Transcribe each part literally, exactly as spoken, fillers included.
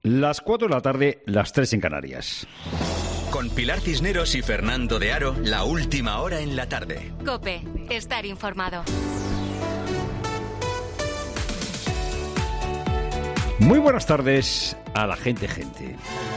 Las cuatro de la tarde, las tres en Canarias. Con Pilar Cisneros y Fernando de Aro, la última hora en la tarde. COPE, estar informado. Muy buenas tardes a la gente, gente.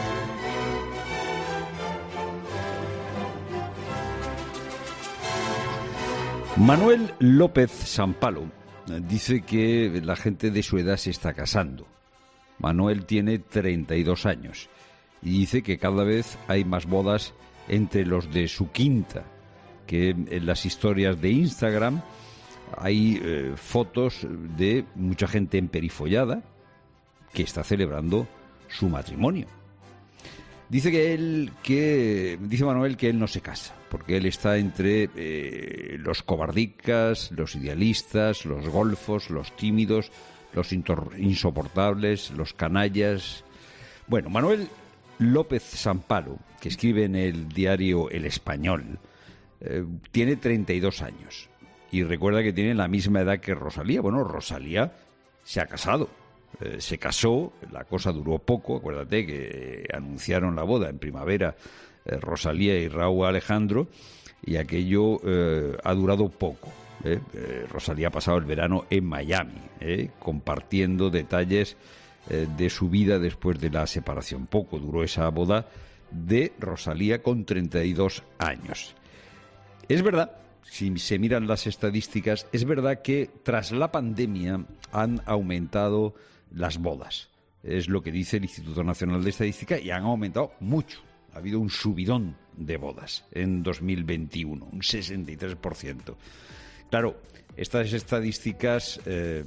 Manuel López Sampalo dice que la gente de su edad se está casando. Manuel tiene treinta y dos años y dice que cada vez hay más bodas entre los de su quinta, que en las historias de Instagram hay eh, fotos de mucha gente emperifollada que está celebrando su matrimonio. Dice que él, que dice Manuel que él no se casa, porque él está entre eh, los cobardicas, los idealistas, los golfos, los tímidos, los insoportables, los canallas. Bueno, Manuel López Sampalo, que escribe en el diario El Español, eh, tiene treinta y dos años y recuerda que tiene la misma edad que Rosalía. Bueno, Rosalía se ha casado. Eh, se casó, la cosa duró poco, acuérdate que eh, anunciaron la boda en primavera eh, Rosalía y Raúl Alejandro, y aquello eh, ha durado poco. Eh. Eh, Rosalía ha pasado el verano en Miami, eh, compartiendo detalles eh, de su vida después de la separación. Poco duró esa boda de Rosalía con treinta y dos años. Es verdad, si se miran las estadísticas, es verdad que tras la pandemia han aumentado las bodas. Es lo que dice el Instituto Nacional de Estadística, y han aumentado mucho. Ha habido un subidón de bodas en dos mil veintiuno, un sesenta y tres por ciento. Claro, estas estadísticas eh,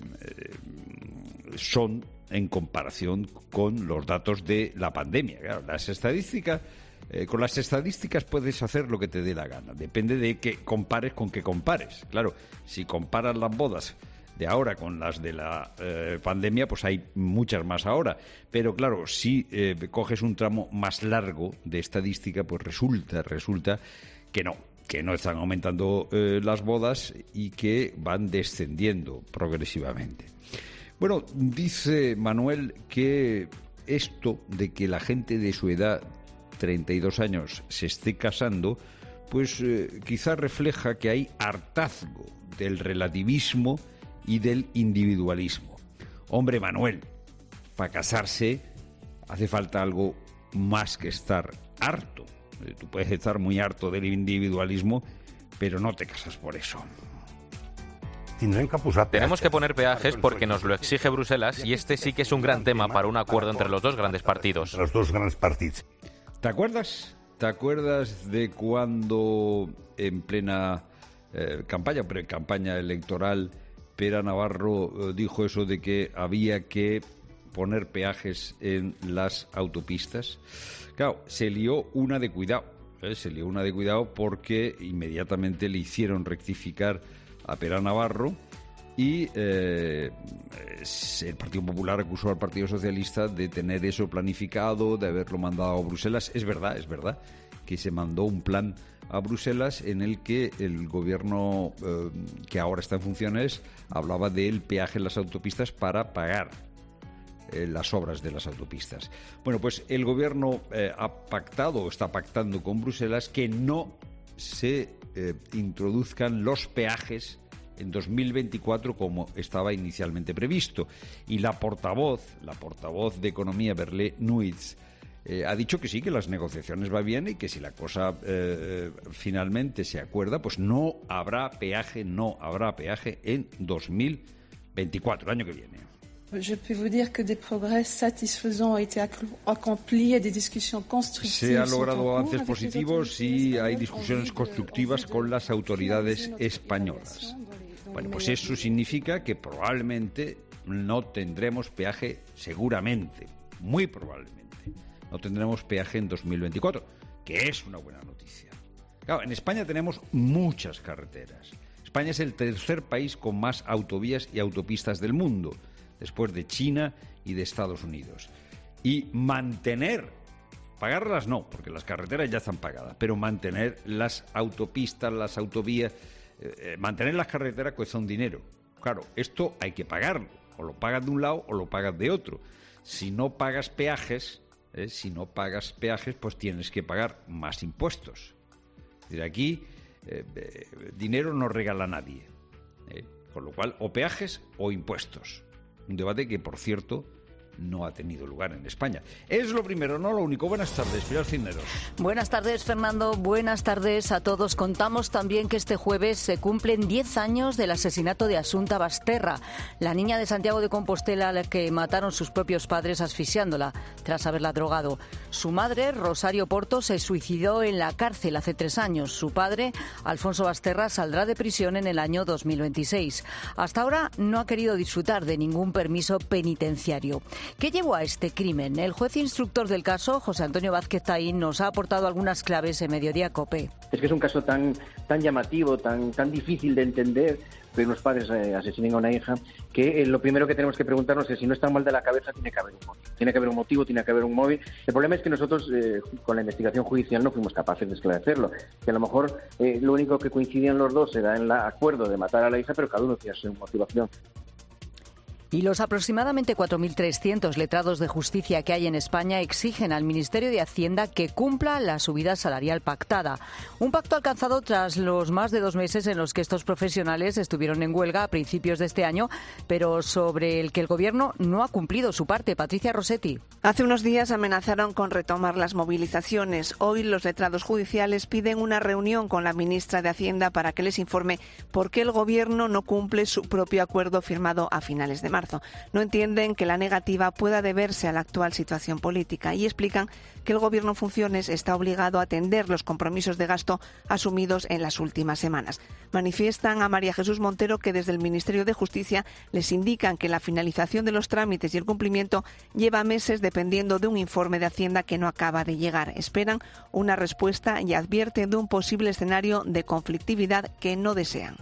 son en comparación con los datos de la pandemia. Claro, las estadísticas, eh, con las estadísticas puedes hacer lo que te dé la gana. Depende de que compares con que compares. Claro, si comparas las bodas de ahora con las de la eh, pandemia, pues hay muchas más ahora. Pero claro, si eh, coges un tramo más largo de estadística, pues resulta, resulta que no, que no están aumentando eh, las bodas y que van descendiendo progresivamente. Bueno, dice Manuel que esto de que la gente de su edad, treinta y dos años, se esté casando, pues eh, quizás refleja que hay hartazgo del relativismo y del individualismo. Hombre, Manuel, para casarse hace falta algo más que estar harto. Tú puedes estar muy harto del individualismo, pero no te casas por eso. Tenemos que poner peajes porque nos lo exige Bruselas, y este sí que es un gran tema para un acuerdo entre los dos grandes partidos. Los dos grandes partidos. ¿Te acuerdas? ¿Te acuerdas de cuando en plena eh, campaña, pre-campaña electoral, Pera Navarro eh, dijo eso de que había que poner peajes en las autopistas? Claro, se lió una de cuidado, ¿eh? se lió una de cuidado porque inmediatamente le hicieron rectificar a Pera Navarro y eh, el Partido Popular acusó al Partido Socialista de tener eso planificado, de haberlo mandado a Bruselas. Es verdad, es verdad que se mandó un plan a Bruselas en el que el gobierno eh, que ahora está en funciones hablaba del peaje en las autopistas para pagar eh, las obras de las autopistas. Bueno, pues el gobierno eh, ha pactado o está pactando con Bruselas que no se eh, introduzcan los peajes en dos mil veinticuatro como estaba inicialmente previsto. Y la portavoz, la portavoz de Economía, Berlé Nuitz, Eh, ha dicho que sí, que las negociaciones va bien y que si la cosa eh, finalmente se acuerda, pues no habrá peaje, no habrá peaje en dos mil veinticuatro, el año que viene. Je peux vous dire que des progrès satisfaisants ont été accomplis et des discussions constructives. Se han logrado avances positivos y hay discusiones constructivas con las autoridades españolas. Bueno, pues eso significa que probablemente no tendremos peaje, seguramente, muy probablemente. No tendremos peaje en dos mil veinticuatro, que es una buena noticia. Claro, en España tenemos muchas carreteras. España es el tercer país con más autovías y autopistas del mundo, después de China y de Estados Unidos. Y mantener, pagarlas no, porque las carreteras ya están pagadas, pero mantener las autopistas, las autovías, eh, mantener las carreteras cuesta un dinero. Claro, esto hay que pagarlo, o lo pagas de un lado o lo pagas de otro. si no pagas peajes, eh, si no pagas peajes, pues tienes que pagar más impuestos. Es decir, aquí eh, eh, dinero no regala nadie, eh, con lo cual o peajes o impuestos. Un debate que, por cierto, no ha tenido lugar en España. Es lo primero, no lo único. Buenas tardes, Pilar Cisneros. Buenas tardes, Fernando. Buenas tardes a todos. Contamos también que este jueves se cumplen diez años del asesinato de Asunta Basterra, la niña de Santiago de Compostela a la que mataron sus propios padres asfixiándola tras haberla drogado. Su madre, Rosario Porto, se suicidó en la cárcel hace tres años. Su padre, Alfonso Basterra, saldrá de prisión en el año dos mil veintiséis. Hasta ahora no ha querido disfrutar de ningún permiso penitenciario. ¿Qué llevó a este crimen? El juez instructor del caso, José Antonio Vázquez Taín, nos ha aportado algunas claves en Mediodía COPE. Es que es un caso tan, tan llamativo, tan, tan difícil de entender, que unos padres eh, asesinen a una hija, que eh, lo primero que tenemos que preguntarnos es si no está mal de la cabeza, tiene que haber un motivo. Tiene que haber un motivo, tiene que haber un móvil. El problema es que nosotros, eh, con la investigación judicial, no fuimos capaces de esclarecerlo. Que a lo mejor eh, lo único que coincidían los dos era en el acuerdo de matar a la hija, pero cada uno tenía su motivación. Y los aproximadamente cuatro mil trescientos letrados de justicia que hay en España exigen al Ministerio de Hacienda que cumpla la subida salarial pactada. Un pacto alcanzado tras los más de dos meses en los que estos profesionales estuvieron en huelga a principios de este año, pero sobre el que el Gobierno no ha cumplido su parte. Patricia Rossetti. Hace unos días amenazaron con retomar las movilizaciones. Hoy los letrados judiciales piden una reunión con la ministra de Hacienda para que les informe por qué el Gobierno no cumple su propio acuerdo firmado a finales de marzo. No entienden que la negativa pueda deberse a la actual situación política y explican que el Gobierno en funciones está obligado a atender los compromisos de gasto asumidos en las últimas semanas. Manifiestan a María Jesús Montero que desde el Ministerio de Justicia les indican que la finalización de los trámites y el cumplimiento lleva meses dependiendo de un informe de Hacienda que no acaba de llegar. Esperan una respuesta y advierten de un posible escenario de conflictividad que no desean.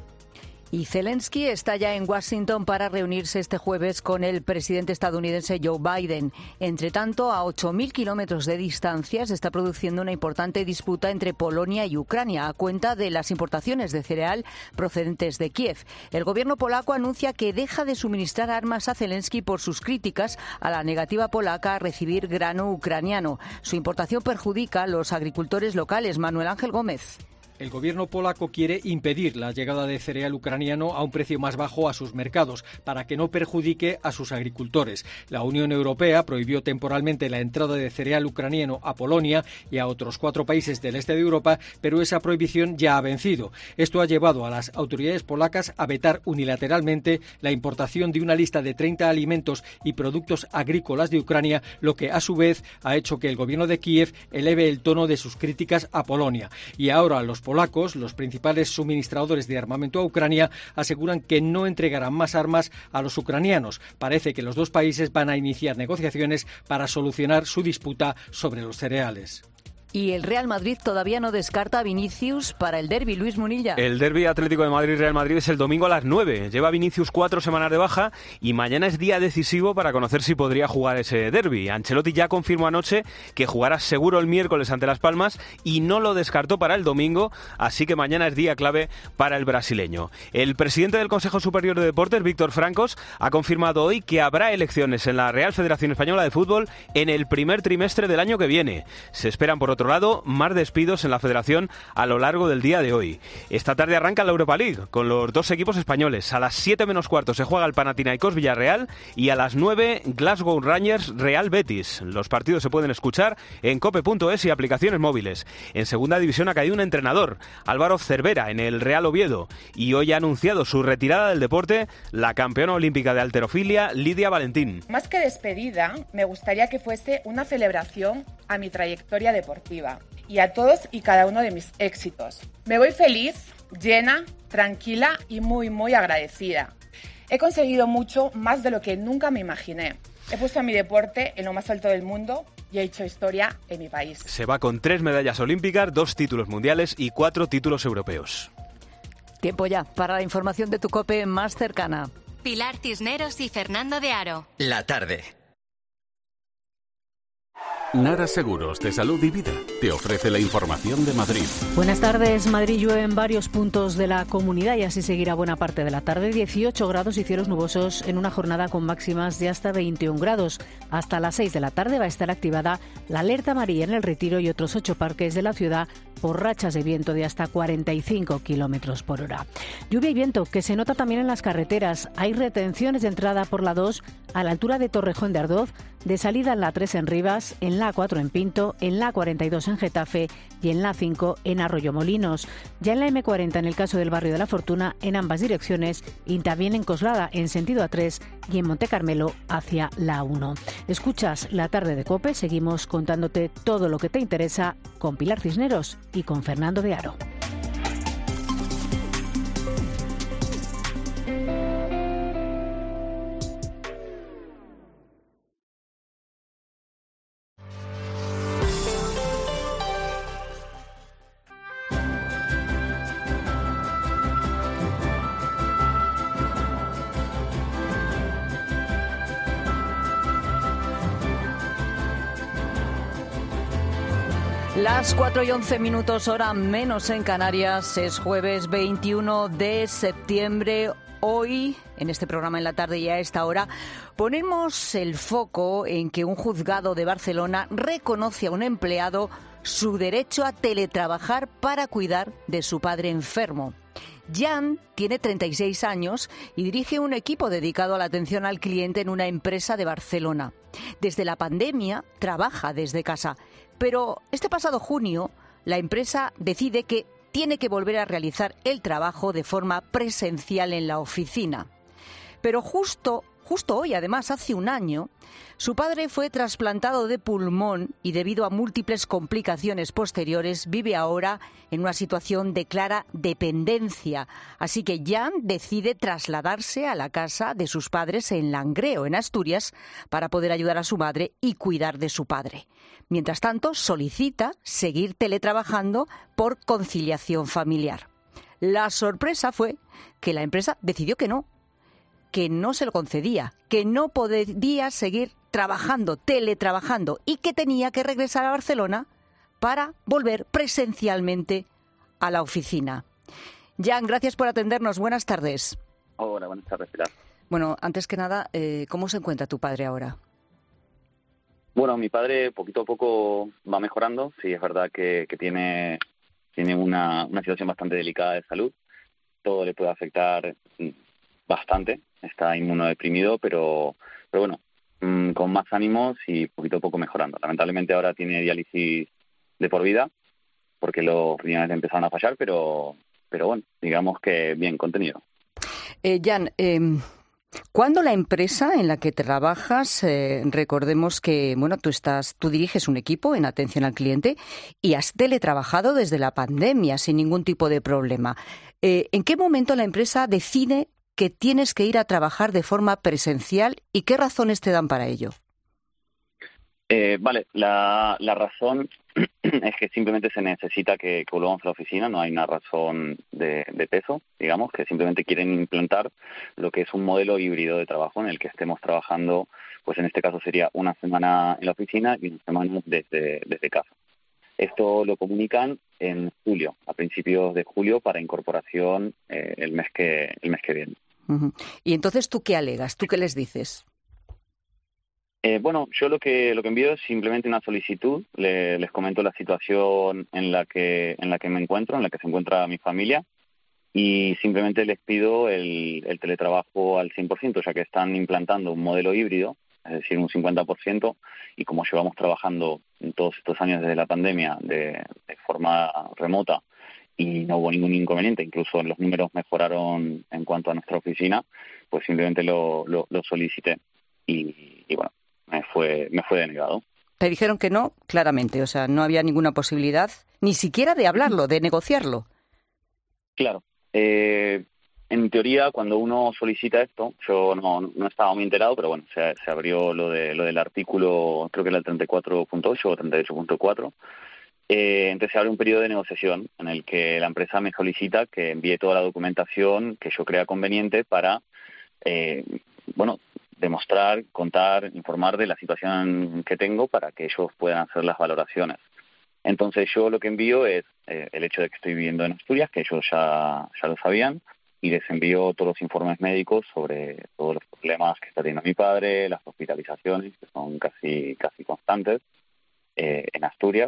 Y Zelensky está ya en Washington para reunirse este jueves con el presidente estadounidense Joe Biden. Entre tanto, a ocho mil kilómetros de distancia se está produciendo una importante disputa entre Polonia y Ucrania a cuenta de las importaciones de cereal procedentes de Kiev. El gobierno polaco anuncia que deja de suministrar armas a Zelensky por sus críticas a la negativa polaca a recibir grano ucraniano. Su importación perjudica a los agricultores locales. Manuel Ángel Gómez. El gobierno polaco quiere impedir la llegada de cereal ucraniano a un precio más bajo a sus mercados, para que no perjudique a sus agricultores. La Unión Europea prohibió temporalmente la entrada de cereal ucraniano a Polonia y a otros cuatro países del este de Europa, pero esa prohibición ya ha vencido. Esto ha llevado a las autoridades polacas a vetar unilateralmente la importación de una lista de treinta alimentos y productos agrícolas de Ucrania, lo que a su vez ha hecho que el gobierno de Kiev eleve el tono de sus críticas a Polonia. Y ahora los polacos, los principales suministradores de armamento a Ucrania, aseguran que no entregarán más armas a los ucranianos. Parece que los dos países van a iniciar negociaciones para solucionar su disputa sobre los cereales. Y el Real Madrid todavía no descarta a Vinicius para el derbi. Luis Munilla. El derbi Atlético de Madrid-Real Madrid es el domingo a las nueve. Lleva Vinicius cuatro semanas de baja y mañana es día decisivo para conocer si podría jugar ese derbi. Ancelotti ya confirmó anoche que jugará seguro el miércoles ante Las Palmas y no lo descartó para el domingo, así que mañana es día clave para el brasileño. El presidente del Consejo Superior de Deportes, Víctor Francos, ha confirmado hoy que habrá elecciones en la Real Federación Española de Fútbol en el primer trimestre del año que viene. Se esperan, por otro lado, más despidos en la federación a lo largo del día de hoy. Esta tarde arranca la Europa League con los dos equipos españoles. A las siete menos cuarto se juega el Panathinaikos Villarreal y a las nueve Glasgow Rangers Real Betis. Los partidos se pueden escuchar en cope punto es y aplicaciones móviles. En segunda división ha caído un entrenador, Álvaro Cervera, en el Real Oviedo, y hoy ha anunciado su retirada del deporte la campeona olímpica de halterofilia Lidia Valentín. Más que despedida, me gustaría que fuese una celebración a mi trayectoria deportiva y a todos y cada uno de mis éxitos. Me voy feliz, llena, tranquila y muy, muy agradecida. He conseguido mucho, más de lo que nunca me imaginé. He puesto a mi deporte en lo más alto del mundo y he hecho historia en mi país. Se va con tres medallas olímpicas, dos títulos mundiales y cuatro títulos europeos. Tiempo ya para la información de tu COPE más cercana. Pilar Cisneros y Fernando de Aro. La tarde. Nara Seguros de Salud y Vida te ofrece la información de Madrid. Buenas tardes. Madrid llueve en varios puntos de la comunidad y así seguirá buena parte de la tarde. dieciocho grados y cielos nubosos en una jornada con máximas de hasta veintiún grados. Hasta las seis de la tarde va a estar activada la alerta amarilla en El Retiro y otros ocho parques de la ciudad por rachas de viento de hasta cuarenta y cinco kilómetros por hora. Lluvia y viento que se nota también en las carreteras. Hay retenciones de entrada por la dos a la altura de Torrejón de Ardoz, de salida en la tres en Rivas, en la cuatro en Pinto, en la cuarenta y dos en Getafe y en la cinco en Arroyomolinos. Ya en la eme cuarenta en el caso del barrio de la Fortuna en ambas direcciones y también en Coslada en sentido A tres y en Montecarmelo hacia la uno. Escuchas La Tarde de COPE, seguimos contándote todo lo que te interesa con Pilar Cisneros y con Fernando de Aro. Las cuatro y once minutos, hora menos en Canarias. Es jueves veintiuno de septiembre. Hoy, en este programa en la tarde y a esta hora, ponemos el foco en que un juzgado de Barcelona reconoce a un empleado su derecho a teletrabajar para cuidar de su padre enfermo. Jan tiene treinta y seis años y dirige un equipo dedicado a la atención al cliente en una empresa de Barcelona. Desde la pandemia trabaja desde casa, pero este pasado junio la empresa decide que tiene que volver a realizar el trabajo de forma presencial en la oficina. Pero justo, justo hoy, además, hace un año, su padre fue trasplantado de pulmón y debido a múltiples complicaciones posteriores vive ahora en una situación de clara dependencia. Así que Jan decide trasladarse a la casa de sus padres en Langreo, en Asturias, para poder ayudar a su madre y cuidar de su padre. Mientras tanto, solicita seguir teletrabajando por conciliación familiar. La sorpresa fue que la empresa decidió que no, que no se lo concedía, que no podía seguir trabajando, teletrabajando y que tenía que regresar a Barcelona para volver presencialmente a la oficina. Jan, gracias por atendernos. Buenas tardes. Hola, buenas tardes, Pilar. Bueno, antes que nada, eh, ¿cómo se encuentra tu padre ahora? Bueno, mi padre poquito a poco va mejorando. Sí, es verdad que, que tiene, tiene una, una situación bastante delicada de salud. Todo le puede afectar bastante. Está inmunodeprimido, pero, pero bueno, mmm, con más ánimos y poquito a poco mejorando. Lamentablemente ahora tiene diálisis de por vida porque los riñones empezaron a fallar, pero, pero bueno, digamos que bien contenido. Eh, Jan, eh, ¿cuándo la empresa en la que trabajas, eh, recordemos que bueno, tú estás, tú diriges un equipo en atención al cliente y has teletrabajado desde la pandemia sin ningún tipo de problema? Eh, ¿En qué momento la empresa decide que tienes que ir a trabajar de forma presencial y qué razones te dan para ello? Eh, vale, la, la razón es que simplemente se necesita que, que volvamos a la oficina, no hay una razón de, de peso, digamos, que simplemente quieren implantar lo que es un modelo híbrido de trabajo en el que estemos trabajando, pues en este caso sería una semana en la oficina y una semana desde, desde casa. Esto lo comunican en julio, a principios de julio, para incorporación eh, el mes que el mes que viene. Uh-huh. Y entonces, ¿tú qué alegas? ¿Tú qué les dices? Eh, bueno, yo lo que lo que envío es simplemente una solicitud. Le, les comento la situación en la que en la que me encuentro, en la que se encuentra mi familia, y simplemente les pido el, el teletrabajo al cien por ciento, ya que están implantando un modelo híbrido, es decir, un cincuenta por ciento, y como llevamos trabajando todos estos años desde la pandemia de, de forma remota y no hubo ningún inconveniente, incluso los números mejoraron en cuanto a nuestra oficina, pues simplemente lo, lo, lo solicité y, y bueno, me fue, me fue denegado. Te dijeron que no, claramente, o sea, no había ninguna posibilidad, ni siquiera de hablarlo, de negociarlo. Claro. Eh, en teoría, cuando uno solicita esto, yo no, no estaba muy enterado, pero bueno, se, se abrió lo de lo del artículo, creo que era el treinta y cuatro punto ocho o treinta y ocho punto cuatro. Eh, entonces se abre un periodo de negociación en el que la empresa me solicita que envíe toda la documentación que yo crea conveniente para, eh, bueno, demostrar, contar, informar de la situación que tengo para que ellos puedan hacer las valoraciones. Entonces yo lo que envío es eh, el hecho de que estoy viviendo en Asturias, que ellos ya, ya lo sabían, y les envío todos los informes médicos sobre todos los problemas que está teniendo mi padre, las hospitalizaciones, que son casi, casi constantes eh, en Asturias.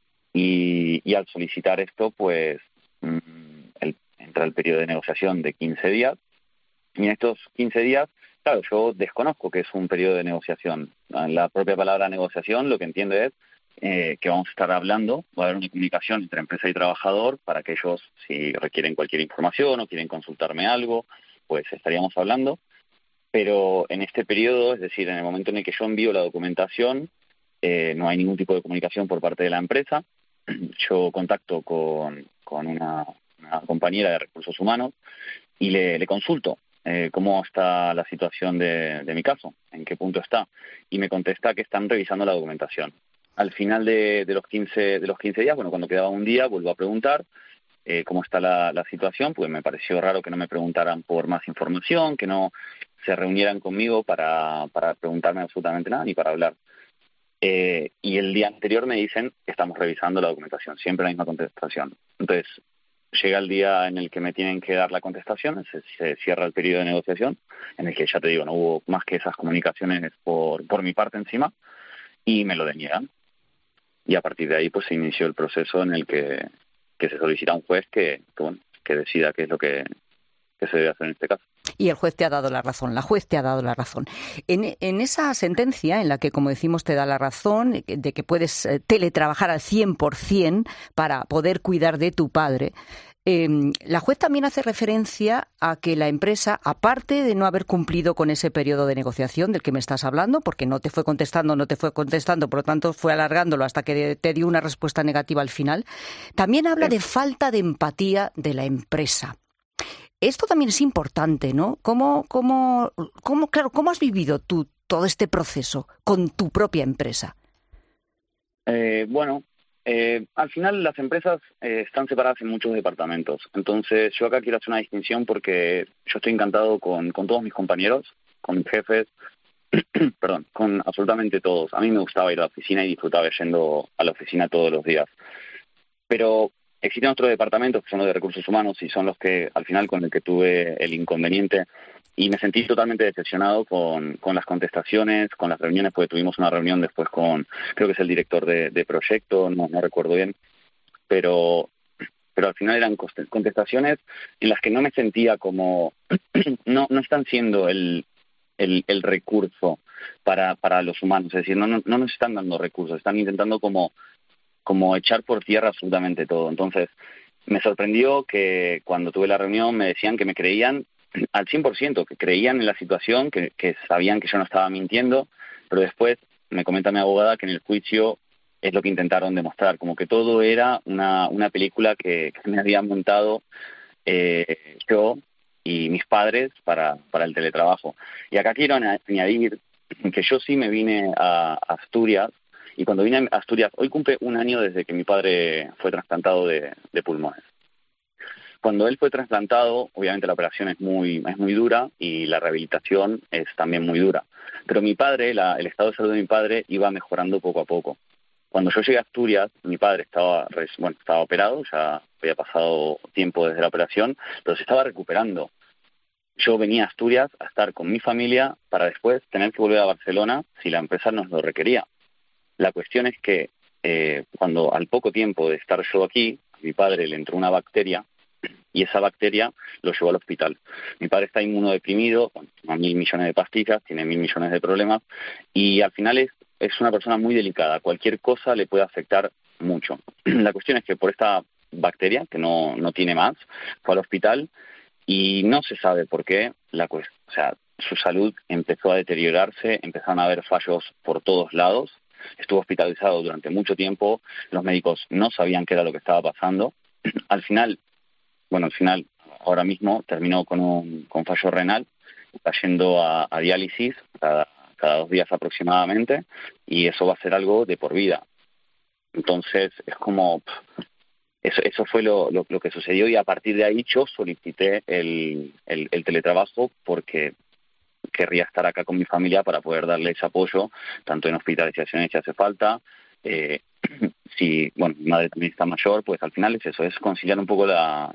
Y, y al solicitar esto, pues mmm, el, entra el periodo de negociación de quince días. Y en estos quince días, claro, yo desconozco que es un periodo de negociación. La propia palabra negociación lo que entiendo es eh, que vamos a estar hablando, va a haber una comunicación entre empresa y trabajador para que ellos, si requieren cualquier información o quieren consultarme algo, pues estaríamos hablando. Pero en este periodo, es decir, en el momento en el que yo envío la documentación, eh, no hay ningún tipo de comunicación por parte de la empresa. Yo contacto con, con una, una compañera de recursos humanos y le, le consulto eh, cómo está la situación de, de mi caso, en qué punto está, y me contesta que están revisando la documentación. Al final de, de los quince de los quince días, bueno, cuando quedaba un día, vuelvo a preguntar eh, cómo está la, la situación, pues me pareció raro que no me preguntaran por más información, que no se reunieran conmigo para, para preguntarme absolutamente nada, ni para hablar. Eh, y el día anterior me dicen que estamos revisando la documentación, siempre la misma contestación. Entonces, llega el día en el que me tienen que dar la contestación, se, se cierra el periodo de negociación, en el que ya te digo, no hubo más que esas comunicaciones por, por mi parte encima, y me lo deniegan. Y a partir de ahí pues se inició el proceso en el que, que se solicita a un juez que, que, bueno, que decida qué es lo que, que se debe hacer en este caso. Y el juez te ha dado la razón, la juez te ha dado la razón. En, en esa sentencia, en la que, como decimos, te da la razón de que puedes teletrabajar al cien por ciento para poder cuidar de tu padre, eh, la juez también hace referencia a que la empresa, aparte de no haber cumplido con ese periodo de negociación del que me estás hablando, porque no te fue contestando, no te fue contestando, por lo tanto fue alargándolo hasta que te dio una respuesta negativa al final, también habla de falta de empatía de la empresa. Esto también es importante, ¿no? ¿Cómo, cómo, cómo, claro, ¿cómo has vivido tú todo este proceso con tu propia empresa? Eh, bueno, eh, al final las empresas eh, están separadas en muchos departamentos. Entonces yo acá quiero hacer una distinción porque yo estoy encantado con, con todos mis compañeros, con mis jefes, perdón, con absolutamente todos. A mí me gustaba ir a la oficina y disfrutaba yendo a la oficina todos los días. Pero existen otros departamentos que son los de recursos humanos y son los que al final con el que tuve el inconveniente y me sentí totalmente decepcionado con, con las contestaciones, con las reuniones, porque tuvimos una reunión después con, creo que es el director de, de proyecto, no, no recuerdo bien, pero pero al final eran contestaciones en las que no me sentía como, no no están siendo el el, el recurso para para los humanos, es decir, no, no no nos están dando recursos, están intentando como como echar por tierra absolutamente todo. Entonces, me sorprendió que cuando tuve la reunión me decían que me creían al cien por ciento, que creían en la situación, que, que sabían que yo no estaba mintiendo, pero después me comenta mi abogada que en el juicio es lo que intentaron demostrar, como que todo era una, una película que, que me había montado eh, yo y mis padres para, para el teletrabajo. Y acá quiero añadir que yo sí me vine a Asturias, y cuando vine a Asturias, hoy cumple un año desde que mi padre fue trasplantado de, de pulmones. Cuando él fue trasplantado, obviamente la operación es muy es muy dura y la rehabilitación es también muy dura. Pero mi padre, la, el estado de salud de mi padre iba mejorando poco a poco. Cuando yo llegué a Asturias, mi padre estaba bueno estaba operado, ya había pasado tiempo desde la operación, pero se estaba recuperando. Yo venía a Asturias a estar con mi familia para después tener que volver a Barcelona si la empresa nos lo requería. La cuestión es que eh, cuando al poco tiempo de estar yo aquí, a mi padre le entró una bacteria y esa bacteria lo llevó al hospital. Mi padre está inmunodeprimido, bueno, tiene mil millones de pastillas, tiene mil millones de problemas y al final es, es una persona muy delicada. Cualquier cosa le puede afectar mucho. La cuestión es que por esta bacteria, que no, no tiene más, fue al hospital y no se sabe por qué. La cuest- o sea, su salud empezó a deteriorarse, empezaron a haber fallos por todos lados. Estuvo hospitalizado durante mucho tiempo, los médicos no sabían qué era lo que estaba pasando. Al final, bueno, al final, ahora mismo terminó con un con fallo renal, está yendo a, a diálisis cada, cada dos días aproximadamente, y eso va a ser algo de por vida. Entonces, es como, eso, eso fue lo, lo, lo que sucedió, y a partir de ahí yo solicité el, el, el teletrabajo porque querría estar acá con mi familia para poder darles apoyo, tanto en hospitalizaciones si hace falta. Eh, si, bueno, mi madre también está mayor, pues al final es eso, es conciliar un poco la,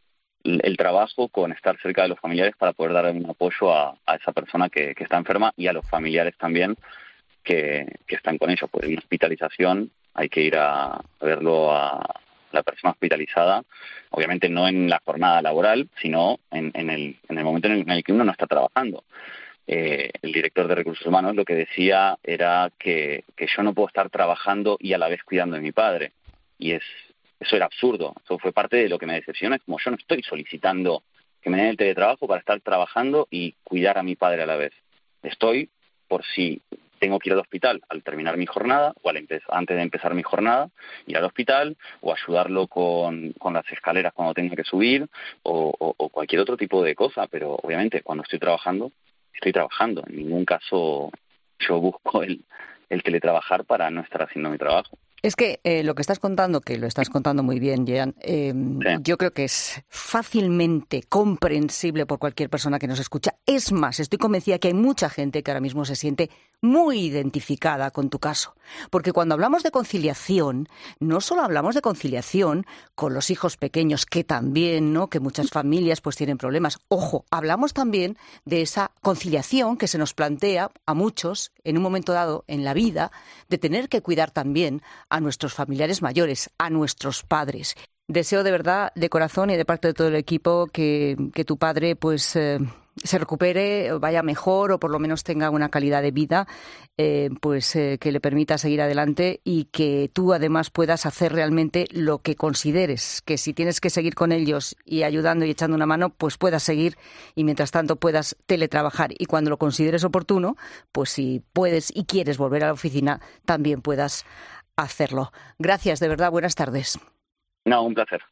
el trabajo con estar cerca de los familiares para poder dar un apoyo a, a esa persona que, que está enferma y a los familiares también que, que están con ellos. Pues en hospitalización hay que ir a, a verlo a la persona hospitalizada, obviamente no en la jornada laboral, sino en, en, el, en el momento en el que uno no está trabajando. Eh, el director de Recursos Humanos lo que decía era que, que yo no puedo estar trabajando y a la vez cuidando de mi padre. Y es eso era absurdo. Eso fue parte de lo que me decepciona. Es como yo no estoy solicitando que me den el teletrabajo para estar trabajando y cuidar a mi padre a la vez. Estoy por si tengo que ir al hospital al terminar mi jornada o al empe- antes de empezar mi jornada, ir al hospital o ayudarlo con, con las escaleras cuando tenga que subir o, o, o cualquier otro tipo de cosa. Pero obviamente cuando estoy trabajando, estoy trabajando. En ningún caso yo busco el, el teletrabajar para no estar haciendo mi trabajo. Es que eh, lo que estás contando, que lo estás contando muy bien, Jean, eh, sí. yo creo que es fácilmente comprensible por cualquier persona que nos escucha. Es más, estoy convencida que hay mucha gente que ahora mismo se siente muy identificada con tu caso. Porque cuando hablamos de conciliación, no solo hablamos de conciliación con los hijos pequeños, que también, ¿no?, que muchas familias pues tienen problemas. Ojo, hablamos también de esa conciliación que se nos plantea a muchos en un momento dado en la vida, de tener que cuidar también a nuestros familiares mayores, a nuestros padres. Deseo de verdad, de corazón y de parte de todo el equipo, que, que tu padre pues eh, se recupere, vaya mejor o por lo menos tenga una calidad de vida eh, pues eh, que le permita seguir adelante y que tú además puedas hacer realmente lo que consideres, que si tienes que seguir con ellos y ayudando y echando una mano, pues puedas seguir y mientras tanto puedas teletrabajar y cuando lo consideres oportuno, pues si puedes y quieres volver a la oficina, también puedas hacerlo. Gracias, de verdad, buenas tardes. No, un placer.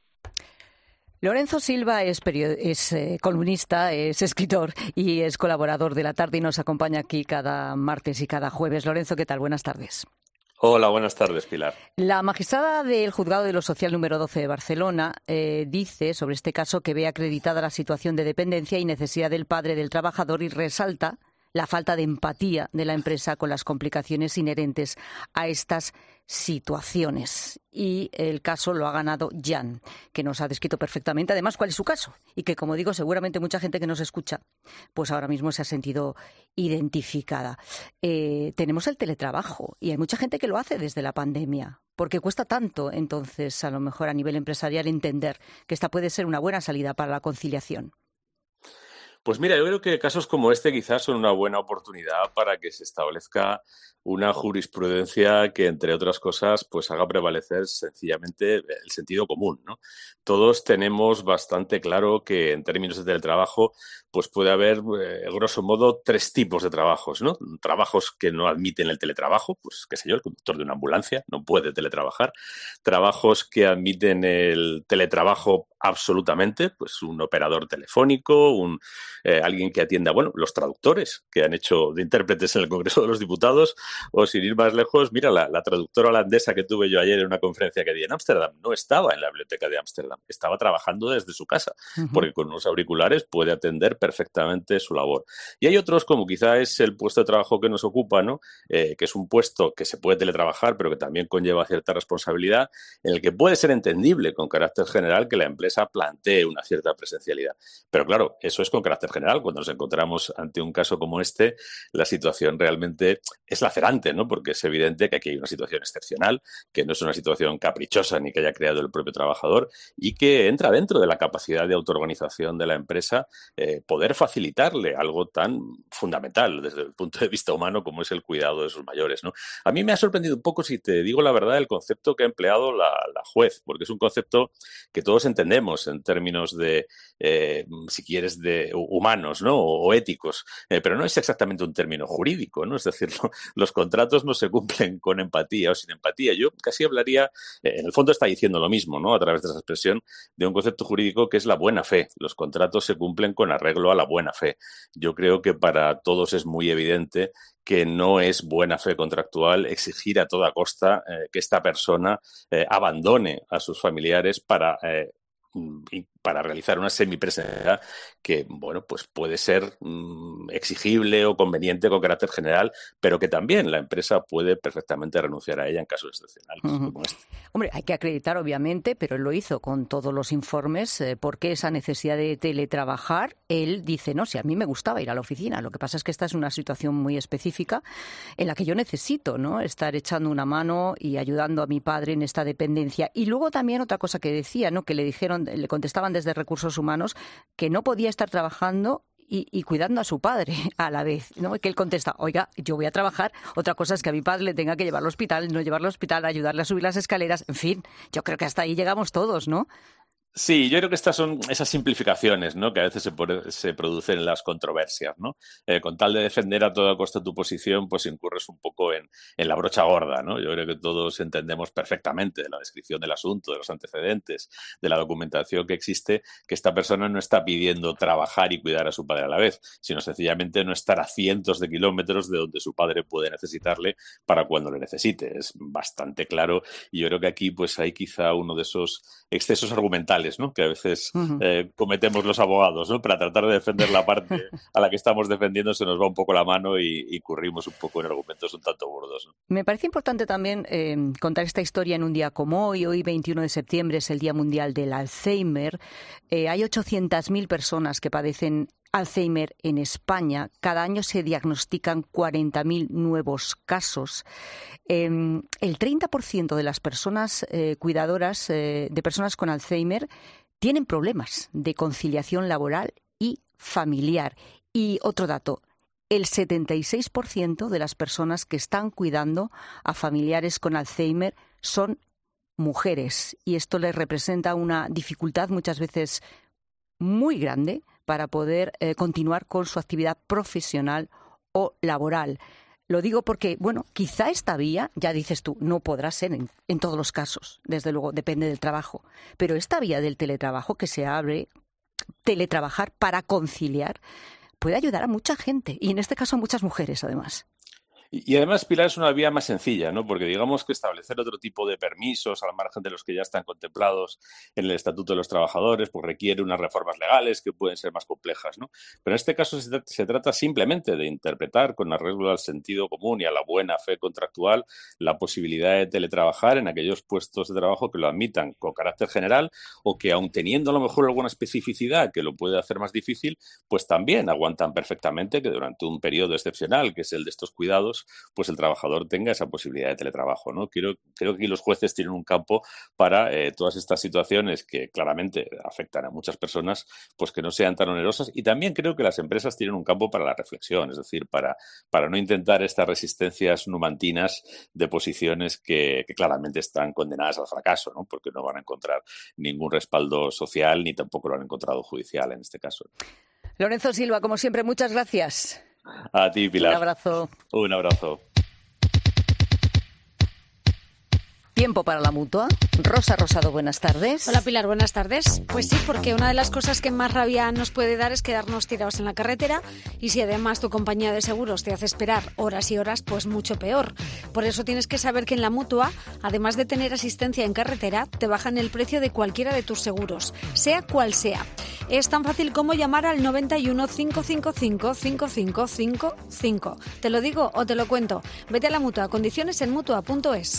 Lorenzo Silva es, period- es eh, columnista, es escritor y es colaborador de La Tarde y nos acompaña aquí cada martes y cada jueves. Lorenzo, ¿qué tal? Buenas tardes. Hola, buenas tardes, Pilar. La magistrada del Juzgado de lo Social número doce de Barcelona eh, dice sobre este caso que ve acreditada la situación de dependencia y necesidad del padre del trabajador y resalta la falta de empatía de la empresa con las complicaciones inherentes a estas situaciones. Y el caso lo ha ganado Jan, que nos ha descrito perfectamente, además, cuál es su caso. Y que, como digo, seguramente mucha gente que nos escucha, pues ahora mismo se ha sentido identificada. Eh, tenemos el teletrabajo y hay mucha gente que lo hace desde la pandemia. Porque cuesta tanto, entonces, a lo mejor a nivel empresarial, entender que esta puede ser una buena salida para la conciliación. Pues mira, yo creo que casos como este quizás son una buena oportunidad para que se establezca una jurisprudencia que, entre otras cosas, pues haga prevalecer sencillamente el sentido común, ¿no? Todos tenemos bastante claro que en términos de teletrabajo pues puede haber, eh, grosso modo, tres tipos de trabajos, ¿no? Trabajos que no admiten el teletrabajo, pues qué sé yo, el conductor de una ambulancia no puede teletrabajar. Trabajos que admiten el teletrabajo absolutamente, pues un operador telefónico, un eh, alguien que atienda, bueno, los traductores que han hecho de intérpretes en el Congreso de los Diputados, o sin ir más lejos, mira, la, la traductora holandesa que tuve yo ayer en una conferencia que di en Ámsterdam no estaba en la biblioteca de Ámsterdam, estaba trabajando desde su casa, uh-huh. porque con unos auriculares puede atender perfectamente su labor. Y hay otros, como quizá es el puesto de trabajo que nos ocupa, ¿no? Eh, que es un puesto que se puede teletrabajar, pero que también conlleva cierta responsabilidad, en el que puede ser entendible con carácter general que la empresa plantee una cierta presencialidad. Pero claro, eso es con carácter general. Cuando nos encontramos ante un caso como este, la situación realmente es lacerante, ¿no? Porque es evidente que aquí hay una situación excepcional, que no es una situación caprichosa ni que haya creado el propio trabajador y que entra dentro de la capacidad de autoorganización de la empresa eh, poder facilitarle algo tan fundamental desde el punto de vista humano como es el cuidado de sus mayores, ¿no? A mí me ha sorprendido un poco, si te digo la verdad, el concepto que ha empleado la, la juez, porque es un concepto que todos entendemos en términos de, eh, si quieres, de humanos, ¿no? O, o éticos, eh, pero no es exactamente un término jurídico, ¿no? Es decir, no, los contratos no se cumplen con empatía o sin empatía. Yo casi hablaría, eh, en el fondo está diciendo lo mismo, ¿no? A través de esa expresión, de un concepto jurídico que es la buena fe. Los contratos se cumplen con arreglo a la buena fe. Yo creo que para todos es muy evidente que no es buena fe contractual exigir a toda costa eh, que esta persona eh, abandone a sus familiares para eh, para realizar una semipresencialidad que, bueno, pues puede ser mmm, exigible o conveniente con carácter general, pero que también la empresa puede perfectamente renunciar a ella en casos excepcionales uh-huh. como este. Hombre, hay que acreditar, obviamente, pero él lo hizo con todos los informes, eh, porque esa necesidad de teletrabajar, él dice, no, si a mí me gustaba ir a la oficina, lo que pasa es que esta es una situación muy específica en la que yo necesito, ¿no?, estar echando una mano y ayudando a mi padre en esta dependencia. Y luego también otra cosa que decía, ¿no?, que le dijeron, le contestaban desde Recursos Humanos que no podía estar trabajando y, y cuidando a su padre a la vez, ¿no? Y que él contesta, oiga, yo voy a trabajar, otra cosa es que a mi padre le tenga que llevar al hospital, no llevarlo al hospital, ayudarle a subir las escaleras, en fin, yo creo que hasta ahí llegamos todos, ¿no? Sí, yo creo que estas son esas simplificaciones, ¿no?, que a veces se, por, se producen en las controversias, ¿no? Eh, con tal de defender a toda costa tu posición, pues incurres un poco en, en la brocha gorda, ¿no? Yo creo que todos entendemos perfectamente de la descripción del asunto, de los antecedentes, de la documentación que existe, que esta persona no está pidiendo trabajar y cuidar a su padre a la vez, sino sencillamente no estar a cientos de kilómetros de donde su padre puede necesitarle para cuando le necesite. Es bastante claro y yo creo que aquí pues hay quizá uno de esos excesos argumentales, ¿no?, que a veces uh-huh. eh, cometemos los abogados, ¿no?, para tratar de defender la parte a la que estamos defendiendo se nos va un poco la mano y, y currimos un poco en argumentos un tanto burdos, ¿no? Me parece importante también eh, contar esta historia en un día como hoy. Hoy, veintiuno de septiembre, es el Día Mundial del Alzheimer. Eh, hay ochocientas mil personas que padecen Alzheimer en España. Cada año se diagnostican cuarenta mil nuevos casos. Eh, el treinta por ciento de las personas eh, cuidadoras eh, de personas con Alzheimer tienen problemas de conciliación laboral y familiar. Y otro dato, el setenta y seis por ciento de las personas que están cuidando a familiares con Alzheimer son mujeres. Y esto les representa una dificultad muchas veces muy grande para poder eh, continuar con su actividad profesional o laboral. Lo digo porque, bueno, quizá esta vía, ya dices tú, no podrá ser en, en todos los casos, desde luego, depende del trabajo, pero esta vía del teletrabajo que se abre, teletrabajar para conciliar, puede ayudar a mucha gente, y en este caso a muchas mujeres, además. Y además, Pilar, es una vía más sencilla, ¿no? Porque digamos que establecer otro tipo de permisos al margen de los que ya están contemplados en el Estatuto de los Trabajadores, pues requiere unas reformas legales que pueden ser más complejas, ¿no? Pero en este caso se, se trata simplemente de interpretar con arreglo al sentido común y a la buena fe contractual la posibilidad de teletrabajar en aquellos puestos de trabajo que lo admitan con carácter general o que, aun teniendo a lo mejor alguna especificidad que lo puede hacer más difícil, pues también aguantan perfectamente que durante un periodo excepcional, que es el de estos cuidados, pues el trabajador tenga esa posibilidad de teletrabajo, ¿no? Quiero, creo que aquí los jueces tienen un campo para eh, todas estas situaciones que claramente afectan a muchas personas, pues que no sean tan onerosas. Y también creo que las empresas tienen un campo para la reflexión, es decir, para, para no intentar estas resistencias numantinas de posiciones que, que claramente están condenadas al fracaso, ¿no? Porque no van a encontrar ningún respaldo social ni tampoco lo han encontrado judicial en este caso. Lorenzo Silva, como siempre, muchas gracias. A ti, Pilar. Un abrazo. Un abrazo. Tiempo para la Mutua. Rosa Rosado, buenas tardes. Hola, Pilar, buenas tardes. Pues sí, porque una de las cosas que más rabia nos puede dar es quedarnos tirados en la carretera, y si además tu compañía de seguros te hace esperar horas y horas, pues mucho peor. Por eso tienes que saber que en la Mutua, además de tener asistencia en carretera, te bajan el precio de cualquiera de tus seguros, sea cual sea. Es tan fácil como llamar al noventa y uno, cinco cinco cinco, cinco cinco cinco cinco. ¿Te lo digo o te lo cuento? Vete a la Mutua, condiciones en mutua punto es.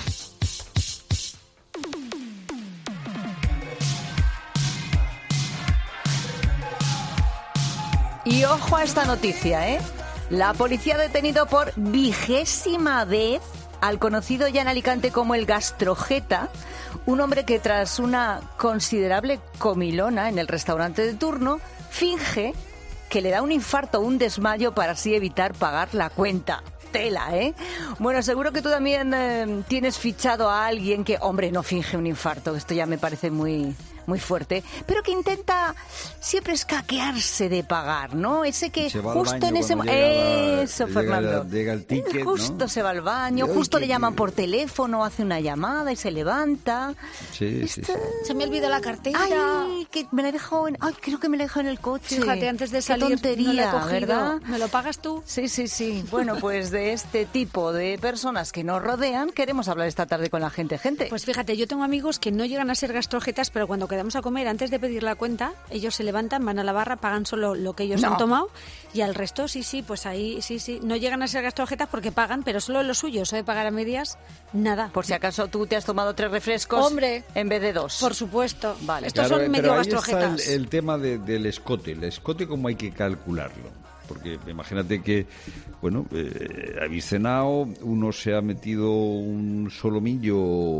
Y ojo a esta noticia, ¿eh? La policía ha detenido por vigésima vez al conocido ya en Alicante como el Gastrojeta, un hombre que tras una considerable comilona en el restaurante de turno, finge que le da un infarto o un desmayo para así evitar pagar la cuenta. Tela, ¿eh? Bueno, seguro que tú también eh, tienes fichado a alguien que, hombre, no finge un infarto, esto ya me parece muy, muy fuerte, pero que intenta siempre escaquearse de pagar, ¿no? Ese que justo en ese momento... Eso, llega, Fernando. Llega el ticket, justo ¿no? se va al baño, Ay, justo que, le llaman que... por teléfono, hace una llamada y se levanta. Sí, sí, sí. Se me olvidó la cartera. Ay, que me la he dejado en... Ay, creo que me la he dejado en el coche. Fíjate, antes de Qué salir tontería, no la he cogido. ¿Verdad? ¿Me lo pagas tú? Sí, sí, sí. Bueno, pues de este tipo de personas que nos rodean queremos hablar esta tarde con la gente. Gente. Pues fíjate, yo tengo amigos que no llegan a ser gastrojetas, pero cuando quedamos a comer, antes de pedir la cuenta, ellos se levantan, van a la barra, pagan solo lo que ellos No. han tomado y al resto, sí, sí, pues ahí, sí, sí. No llegan a ser gastrojetas porque pagan, pero solo lo suyo, eso de pagar a medias, nada. Por si acaso tú te has tomado tres refrescos Hombre, en vez de dos. Por supuesto. Vale. Estos Claro, son pero medio ahí está gastrojetas. el, el tema de- del escote. El escote, ¿cómo hay que calcularlo? Porque imagínate que, bueno, eh, habéis cenado, uno se ha metido un solomillo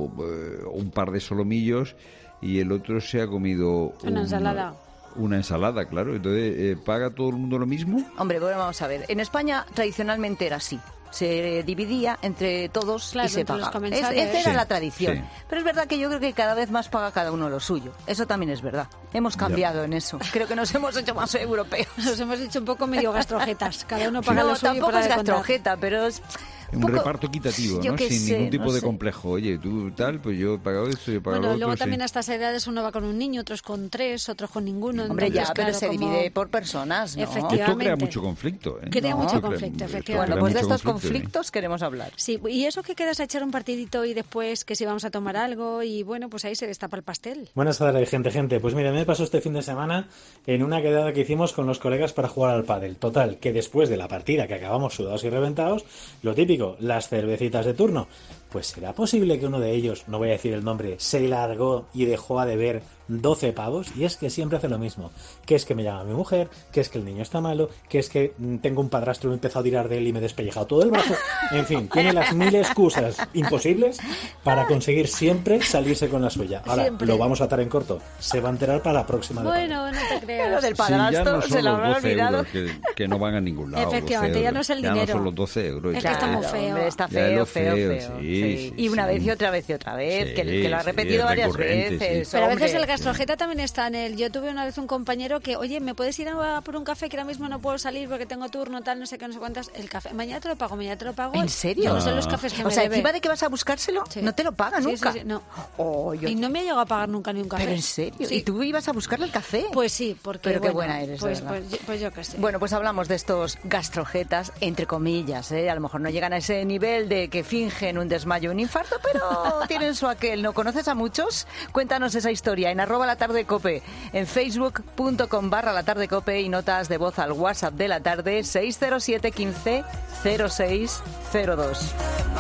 eh, o un par de solomillos y el otro se ha comido Una un- ensalada. Una ensalada, claro. Entonces, eh, ¿paga todo el mundo lo mismo? Hombre, bueno, vamos a ver. En España tradicionalmente era así. Se dividía entre todos Claro, y se entre los pagaba. Es- comensales. Esa era Sí, la tradición. sí. Pero es verdad que yo creo que cada vez más paga cada uno lo suyo. Eso también es verdad. Hemos cambiado en eso. Creo que nos hemos hecho más europeos. Nos hemos hecho un poco medio gastrojetas. Cada uno paga No, lo suyo y tampoco para es de contar. gastrojeta, pero es Un poco- reparto equitativo, yo ¿no? qué Sin sé, ningún tipo no de sé. complejo. Oye, tú tal, pues yo he pagado esto, yo he pagado Bueno, lo luego otro. también sí. a estas edades uno va con un niño, otros con tres, otros con ninguno. Hombre, ya, entonces, pero claro, se como- divide por personas, ¿no? Efectivamente. Esto crea mucho conflicto, ¿eh? Crea No, mucho crea- conflicto, esto efectivamente. crea Bueno, pues de mucho estos conflicto, ¿eh? conflictos queremos hablar. Sí, y eso que quedas a echar un partidito y después que si vamos a tomar algo y bueno, pues ahí se destapa el pastel. Buenas tardes, gente, gente. Pues mira, me pasó este fin de semana en una quedada que hicimos con los colegas para jugar al pádel. Total, que después de la partida que acabamos sudados y reventados, lo típico, las cervecitas de turno. Pues ¿será posible que uno de ellos, no voy a decir el nombre, se largó y dejó a deber doce pavos? Y es que siempre hace lo mismo. Que es que me llama mi mujer, que es que el niño está malo, que es que mm, tengo un padrastro y he empezado a tirar de él y me he despellejado todo el brazo. En fin, tiene las mil excusas imposibles para conseguir siempre salirse con la suya. Ahora, Siempre. lo vamos a atar en corto. Se va a enterar para la próxima de pádel. Bueno, no te creas. Lo del Sí, ya padrastro no se son lo los habrá doce olvidado. euros que, que no van a ningún lado. Efectivamente, doce ya euros. no es el Ya dinero. no son los doce euros. Es que está muy Claro, feo. hombre, está Ya es feo, lo feo, feo, feo. sí, sí. sí, Y una sí. vez y otra vez y otra vez, Sí, que, que lo ha sí, repetido es varias recurrente, veces. sí. Pero a veces hombre. el gastrojeta también está en el... Yo tuve una vez un compañero que, oye, ¿me puedes ir a por un café que ahora mismo no puedo salir porque tengo turno, tal, no sé qué, no sé cuántas? El café, mañana te lo pago, mañana te lo pago. ¿En serio? Yo no sé los cafés que O me sea, debe. encima de que vas a buscárselo, Sí. no te lo paga Sí, nunca. sí, sí, no. Oh, yo- Y no me ha llegado a pagar nunca ni un café. Pero en serio, Sí. ¿y tú ibas a buscarle el café? Pues sí, porque Pero qué bueno, buena eres, de pues, verdad. pues, yo- pues yo qué sé. Bueno, pues hablamos de estos gastrojetas, entre comillas, ¿eh? A lo mejor no llegan a ese nivel de que fingen un desmayo o un infarto, pero tienen su aquel. ¿No conoces a muchos? Cuéntanos esa historia en arroba la tarde cope, en facebook punto com barra la tarde cope y notas de voz al WhatsApp de la tarde seis cero siete quince cero seis cero dos.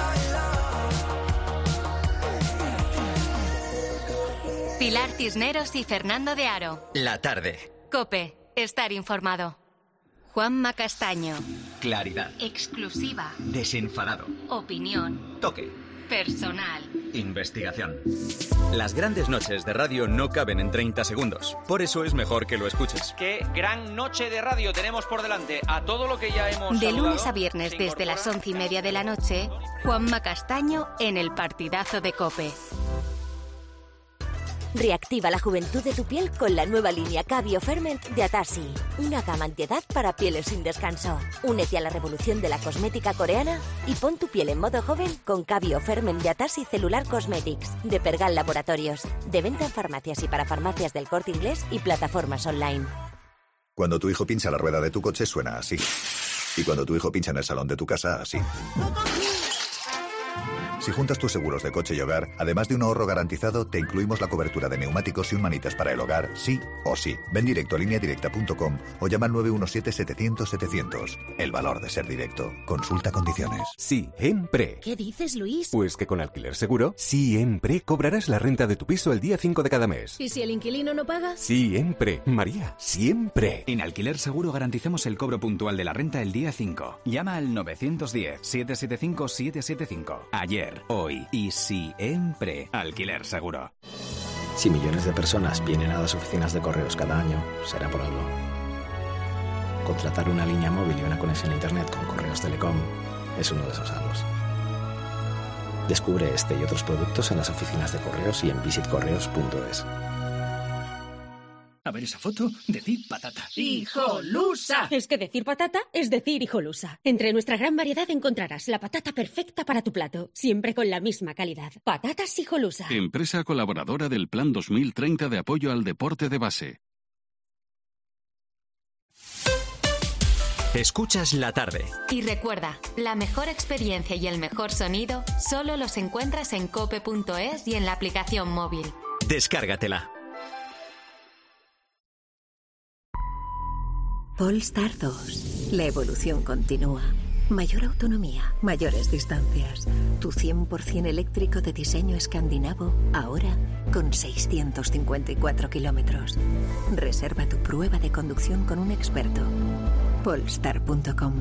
Pilar Cisneros y Fernando de Aro. La tarde. Cope, estar informado. Juanma Castaño. Claridad. Exclusiva. Desenfadado. Opinión. Toque. Personal. Investigación. Las grandes noches de radio no caben en treinta segundos. Por eso es mejor que lo escuches. Qué gran noche de radio tenemos por delante. A todo lo que ya hemos De saludado, lunes a viernes se desde incorpora- las once y media de la noche, Juanma Castaño en el partidazo de Cope. Reactiva la juventud de tu piel con la nueva línea Cabio Ferment de Atasi. Una gama antiedad para pieles sin descanso. Únete a la revolución de la cosmética coreana y pon tu piel en modo joven con Cabio Ferment de Atasi Cellular Cosmetics de Pergal Laboratorios. De venta en farmacias y para farmacias del Corte Inglés y plataformas online. Cuando tu hijo pincha la rueda de tu coche suena así. Y cuando tu hijo pincha en el salón de tu casa, así. Si juntas tus seguros de coche y hogar, además de un ahorro garantizado, te incluimos la cobertura de neumáticos y un manitas para el hogar, sí o sí. Ven directo a línea directa punto com o llama al nueve uno siete setecientos setecientos. El valor de ser directo. Consulta condiciones. Siempre. ¿Qué dices, Luis? Pues que con Alquiler Seguro, siempre cobrarás la renta de tu piso el día cinco de cada mes. ¿Y si el inquilino no paga? Siempre. María, siempre. En Alquiler Seguro garantizamos el cobro puntual de la renta el día cinco. Llama al nueve uno cero, siete siete cinco, siete siete cinco. Ayer, hoy y siempre. Alquiler Seguro. Si millones de personas vienen a las oficinas de correos cada año, será por algo. Contratar una línea móvil y una conexión a Internet con Correos Telecom es uno de esos algo. Descubre este y otros productos en las oficinas de correos y en visit correos punto es. A ver esa foto, decid patata. ¡Hijolusa! Es que decir patata es decir hijolusa. Entre nuestra gran variedad encontrarás la patata perfecta para tu plato, siempre con la misma calidad. Patatas hijolusa. Empresa colaboradora del Plan dos mil treinta de apoyo al deporte de base. Escuchas la tarde. Y recuerda, la mejor experiencia y el mejor sonido solo los encuentras en cope punto es y en la aplicación móvil. Descárgatela. Polestar dos. La evolución continúa. Mayor autonomía, mayores distancias. Tu cien por ciento eléctrico de diseño escandinavo, ahora con seiscientos cincuenta y cuatro kilómetros. Reserva tu prueba de conducción con un experto. Polestar punto com.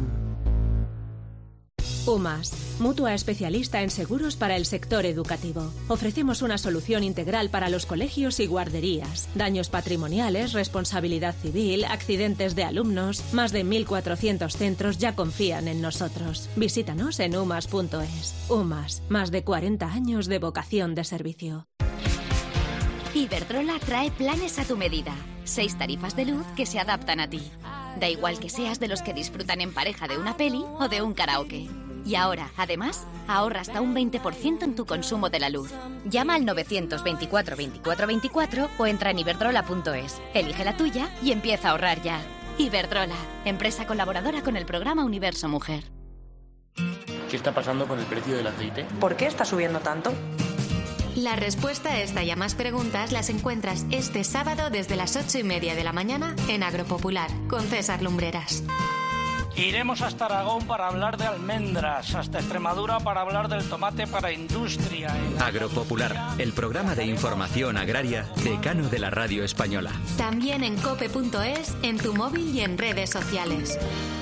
UMAS, mutua especialista en seguros para el sector educativo. Ofrecemos una solución integral para los colegios y guarderías. Daños patrimoniales, responsabilidad civil, accidentes de alumnos. Más de mil cuatrocientos centros ya confían en nosotros. Visítanos en umas punto es. UMAS, más de cuarenta años de vocación de servicio. Iberdrola trae planes a tu medida. Seis tarifas de luz que se adaptan a ti. Da igual que seas de los que disfrutan en pareja de una peli o de un karaoke. Y ahora, además, ahorra hasta un veinte por ciento en tu consumo de la luz. Llama al novecientos veinticuatro veinticuatro veinticuatro o entra en iberdrola punto es. Elige la tuya y empieza a ahorrar ya. Iberdrola, empresa colaboradora con el programa Universo Mujer. ¿Qué está pasando con el precio del aceite? ¿Por qué está subiendo tanto? La respuesta a esta y a más preguntas las encuentras este sábado desde las ocho y media de la mañana en Agropopular, con César Lumbreras. Iremos hasta Aragón para hablar de almendras, hasta Extremadura para hablar del tomate para industria. Agropopular, el programa de información agraria decano de la radio española. También en cope punto es, en tu móvil y en redes sociales.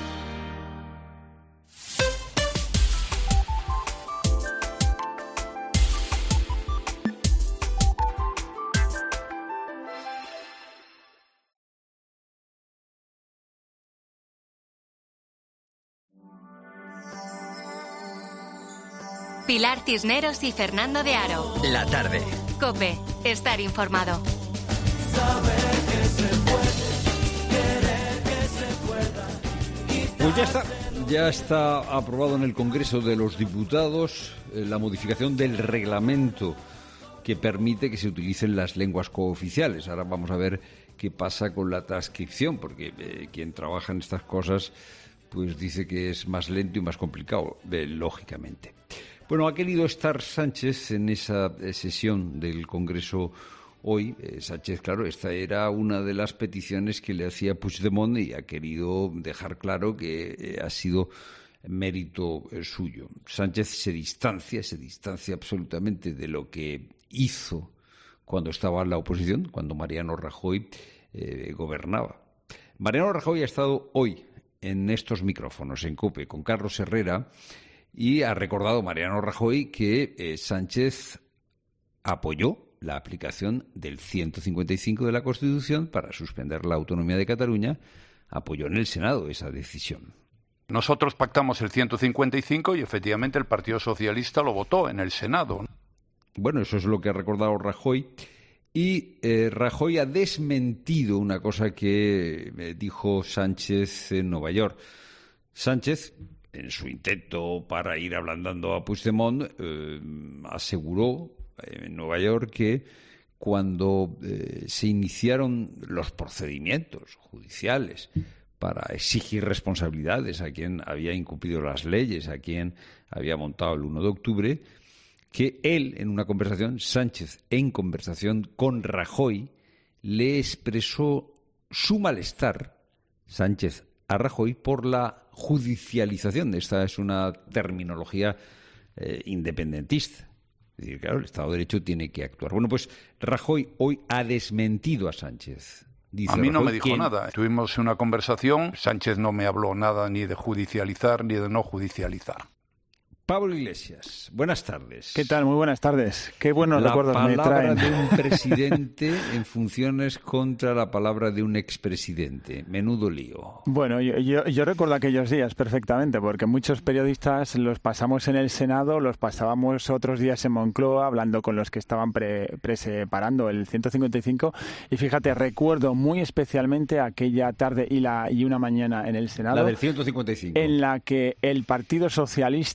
Pilar Cisneros y Fernando de Aro. La tarde. COPE. Estar informado. Pues ya está. Ya está aprobado en el Congreso de los Diputados eh, la modificación del reglamento que permite que se utilicen las lenguas cooficiales. Ahora vamos a ver qué pasa con la transcripción, porque eh, quien trabaja en estas cosas pues dice que es más lento y más complicado, eh, lógicamente. Bueno, ha querido estar Sánchez en esa sesión del Congreso hoy. Eh, Sánchez, claro, esta era una de las peticiones que le hacía Puigdemont y ha querido dejar claro que eh, ha sido mérito eh, suyo. Sánchez se distancia, se distancia absolutamente de lo que hizo cuando estaba en la oposición, cuando Mariano Rajoy eh, gobernaba. Mariano Rajoy ha estado hoy en estos micrófonos, en COPE, con Carlos Herrera, y ha recordado Mariano Rajoy que eh, Sánchez apoyó la aplicación del ciento cincuenta y cinco de la Constitución para suspender la autonomía de Cataluña, apoyó en el Senado esa decisión. Nosotros pactamos el ciento cincuenta y cinco y efectivamente el Partido Socialista lo votó en el Senado. Bueno, eso es lo que ha recordado Rajoy. Y eh, Rajoy ha desmentido una cosa que eh, dijo Sánchez en Nueva York. Sánchez, en su intento para ir ablandando a Puigdemont, eh, aseguró en Nueva York que cuando eh, se iniciaron los procedimientos judiciales para exigir responsabilidades a quien había incumplido las leyes, a quien había montado el uno de octubre, que él, en una conversación, Sánchez, en conversación con Rajoy, le expresó su malestar, Sánchez a Rajoy, por la judicialización. Esta es una terminología eh, independentista. Es decir, claro, el Estado de Derecho tiene que actuar. Bueno, pues Rajoy hoy ha desmentido a Sánchez. Dice a mí no Rajoy, me dijo ¿quién? nada. Tuvimos una conversación, Sánchez no me habló nada ni de judicializar ni de no judicializar. Pablo Iglesias, buenas tardes. ¿Qué tal? Muy buenas tardes. Qué buenos la recuerdos me traen. La palabra de un presidente en funciones contra la palabra de un expresidente. Menudo lío. Bueno, yo, yo, yo recuerdo aquellos días perfectamente, porque muchos periodistas los pasamos en el Senado, los pasábamos otros días en Moncloa, hablando con los que estaban pre, preparando el ciento cincuenta y cinco. Y fíjate, recuerdo muy especialmente aquella tarde y, la, y una mañana en el Senado. La del ciento cincuenta y cinco. En la que el Partido Socialista,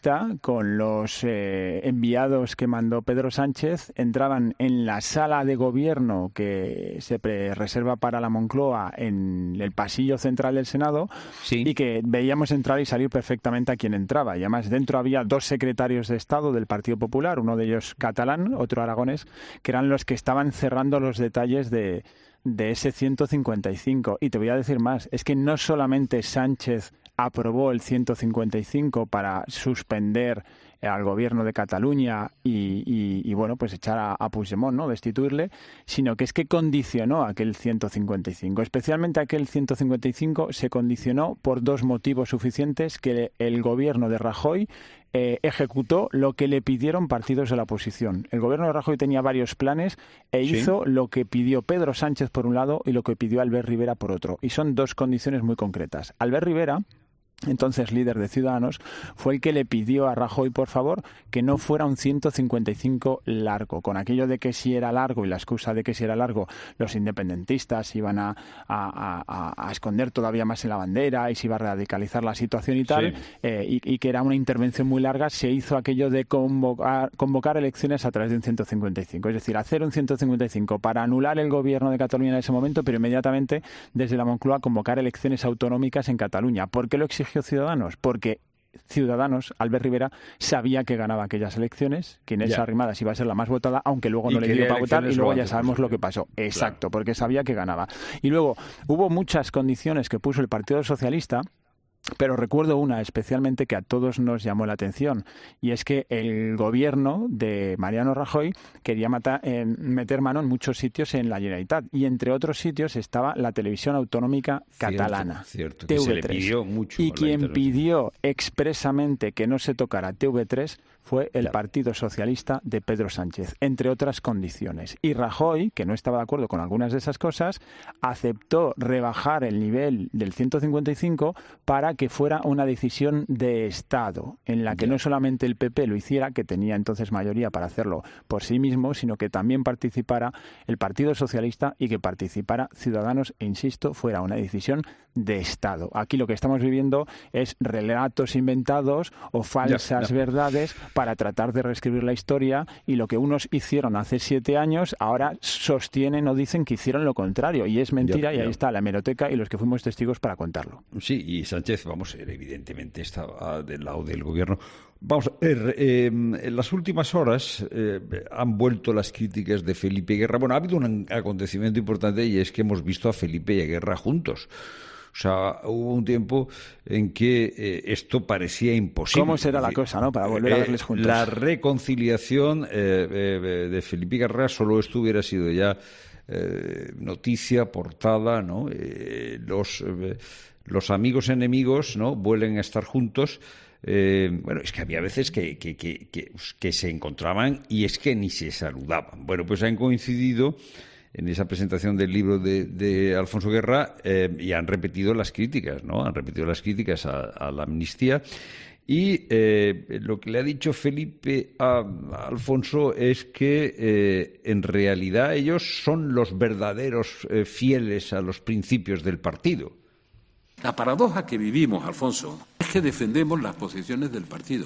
con los eh, enviados que mandó Pedro Sánchez, entraban en la sala de gobierno que se pre reserva para la Moncloa en el pasillo central del Senado, sí, y que veíamos entrar y salir perfectamente a quien entraba. Y además dentro había dos secretarios de Estado del Partido Popular, uno de ellos catalán, otro aragonés, que eran los que estaban cerrando los detalles de, de ese ciento cincuenta y cinco. Y te voy a decir más, es que no solamente Sánchez aprobó el ciento cincuenta y cinco para suspender al gobierno de Cataluña y, y, y bueno, pues echar a, a Puigdemont, ¿no?, destituirle, sino que es que condicionó aquel ciento cincuenta y cinco. Especialmente aquel ciento cincuenta y cinco se condicionó por dos motivos suficientes: que el gobierno de Rajoy eh, ejecutó lo que le pidieron partidos de la oposición. El gobierno de Rajoy tenía varios planes e ¿sí? hizo lo que pidió Pedro Sánchez por un lado y lo que pidió Albert Rivera por otro. Y son dos condiciones muy concretas. Albert Rivera, entonces líder de Ciudadanos, fue el que le pidió a Rajoy, por favor, que no fuera un ciento cincuenta y cinco largo, con aquello de que si era largo y la excusa de que si era largo los independentistas iban a, a, a, a esconder todavía más en la bandera y se iba a radicalizar la situación y tal, sí. eh, y, y que era una intervención muy larga. Se hizo aquello de convocar, convocar elecciones a través de un ciento cincuenta y cinco, es decir, hacer un ciento cincuenta y cinco para anular el gobierno de Cataluña en ese momento, pero inmediatamente desde la Moncloa convocar elecciones autonómicas en Cataluña. ¿Por qué lo exigió Ciudadanos? Porque Ciudadanos, Albert Rivera, sabía que ganaba aquellas elecciones, que Inés Arrimadas iba a ser la más votada, aunque luego no le dio para votar, y luego ya sabemos lo que pasó. Exacto, claro. Porque sabía que ganaba. Y luego hubo muchas condiciones que puso el Partido Socialista, pero recuerdo una especialmente que a todos nos llamó la atención, y es que el gobierno de Mariano Rajoy quería matar, eh, meter mano en muchos sitios en la Generalitat, y entre otros sitios estaba la televisión autonómica catalana, cierto, cierto, T V tres. Que se le pidió mucho y quien pidió expresamente que no se tocara T V tres fue el Partido Socialista de Pedro Sánchez, entre otras condiciones. Y Rajoy, que no estaba de acuerdo con algunas de esas cosas, aceptó rebajar el nivel del ciento cincuenta y cinco para que fuera una decisión de Estado, en la que no solamente el P P lo hiciera, que tenía entonces mayoría para hacerlo por sí mismo, sino que también participara el Partido Socialista y que participara Ciudadanos, e insisto, fuera una decisión de Estado. Aquí lo que estamos viviendo es relatos inventados o falsas ya, ya. verdades para tratar de reescribir la historia, y lo que unos hicieron hace siete años ahora sostienen o dicen que hicieron lo contrario, y es mentira, ya, ya. y ahí está la hemeroteca y los que fuimos testigos para contarlo. Sí, y Sánchez, vamos, evidentemente está del lado del gobierno. Vamos a ver, eh, en las últimas horas eh, han vuelto las críticas de Felipe y Guerra. Bueno, ha habido un acontecimiento importante, y es que hemos visto a Felipe y a Guerra juntos. O sea, hubo un tiempo en que eh, esto parecía imposible. ¿Cómo será la cosa, no? Para volver a verles juntos. La reconciliación eh, eh, de Felipe y Guerra, solo esto hubiera sido ya eh, noticia, portada, ¿no? Eh, los, eh, los amigos enemigos, ¿no?, vuelven a estar juntos. Eh, bueno, es que había veces que, que, que, que, que se encontraban y es que ni se saludaban. Bueno, pues han coincidido en esa presentación del libro de, de Alfonso Guerra eh, y han repetido las críticas, ¿no? Han repetido las críticas a, a la amnistía. Y eh, lo que le ha dicho Felipe a, a Alfonso es que eh, en realidad ellos son los verdaderos eh, fieles a los principios del partido. La paradoja que vivimos, Alfonso, es que defendemos las posiciones del partido.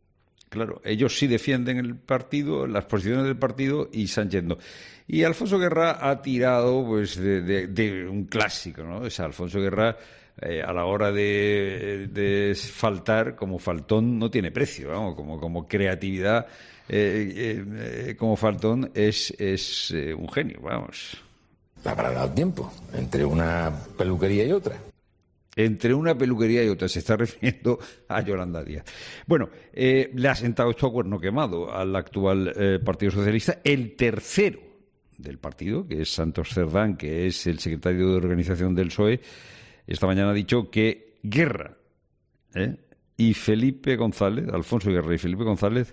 Claro, ellos sí defienden el partido, las posiciones del partido, y Sánchez no. Y Alfonso Guerra ha tirado pues de, de, de un clásico, ¿no? O sea, Alfonso Guerra eh, a la hora de, de faltar, como faltón, no tiene precio, ¿no? Como, como creatividad, eh, eh, como faltón es, es eh, un genio, vamos. La parada del tiempo, entre una peluquería y otra. Entre una peluquería y otra, se está refiriendo a Yolanda Díaz. Bueno, eh, le ha sentado esto a cuerno quemado al actual eh, Partido Socialista, el tercero del partido, que es Santos Cerdán, que es el secretario de organización del P S O E. Esta mañana ha dicho que Guerra ¿eh? y Felipe González, Alfonso Guerra y Felipe González,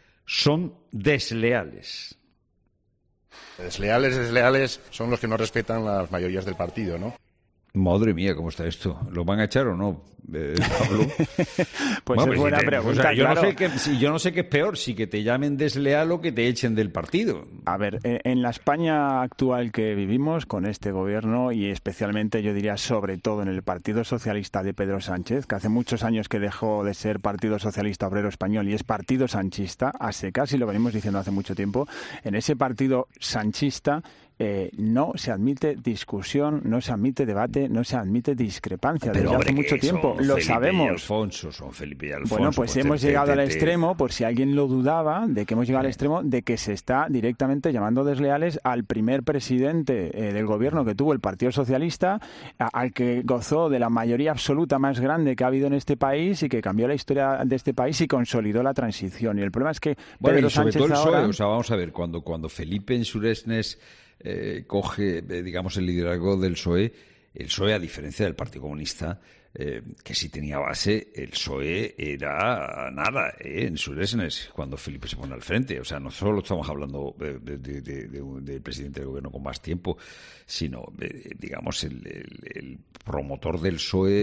son desleales. Desleales, desleales son los que no respetan las mayorías del partido, ¿no? Madre mía, ¿cómo está esto? ¿Lo van a echar o no, eh, Pablo? Pues bueno, es buena si te, pregunta, o sea, yo, claro. no sé qué, si, yo no sé qué es peor, si que te llamen desleal o que te echen del partido. A ver, en la España actual que vivimos, con este gobierno, y especialmente, yo diría, sobre todo en el Partido Socialista de Pedro Sánchez, que hace muchos años que dejó de ser Partido Socialista Obrero Español y es Partido Sanchista, a secas, y lo venimos diciendo hace mucho tiempo, en ese partido sanchista Eh, no se admite discusión, no se admite debate, no se admite discrepancia. Pero, desde hombre, hace mucho tiempo, lo Felipe sabemos. Y Alfonso, son Felipe y Alfonso. Bueno, pues hemos te, llegado te, al te, extremo, por si alguien lo dudaba, de que hemos llegado al extremo de que se está directamente llamando desleales al primer presidente eh, del gobierno que tuvo el Partido Socialista, a, al que gozó de la mayoría absoluta más grande que ha habido en este país y que cambió la historia de este país y consolidó la transición. Y el problema es que bueno, Pedro y sobre Sánchez todo el P S O E, ahora... o sea, vamos a ver, cuando, cuando Felipe en Suresnes Eh, coge, eh, digamos, el liderazgo del P S O E, el P S O E, a diferencia del Partido Comunista, eh, que sí tenía base, el P S O E era nada eh, en Suresnes cuando Felipe se pone al frente. O sea, no solo estamos hablando del de, de, de, de, de presidente del gobierno con más tiempo, sino, eh, digamos, el, el, el promotor del P S O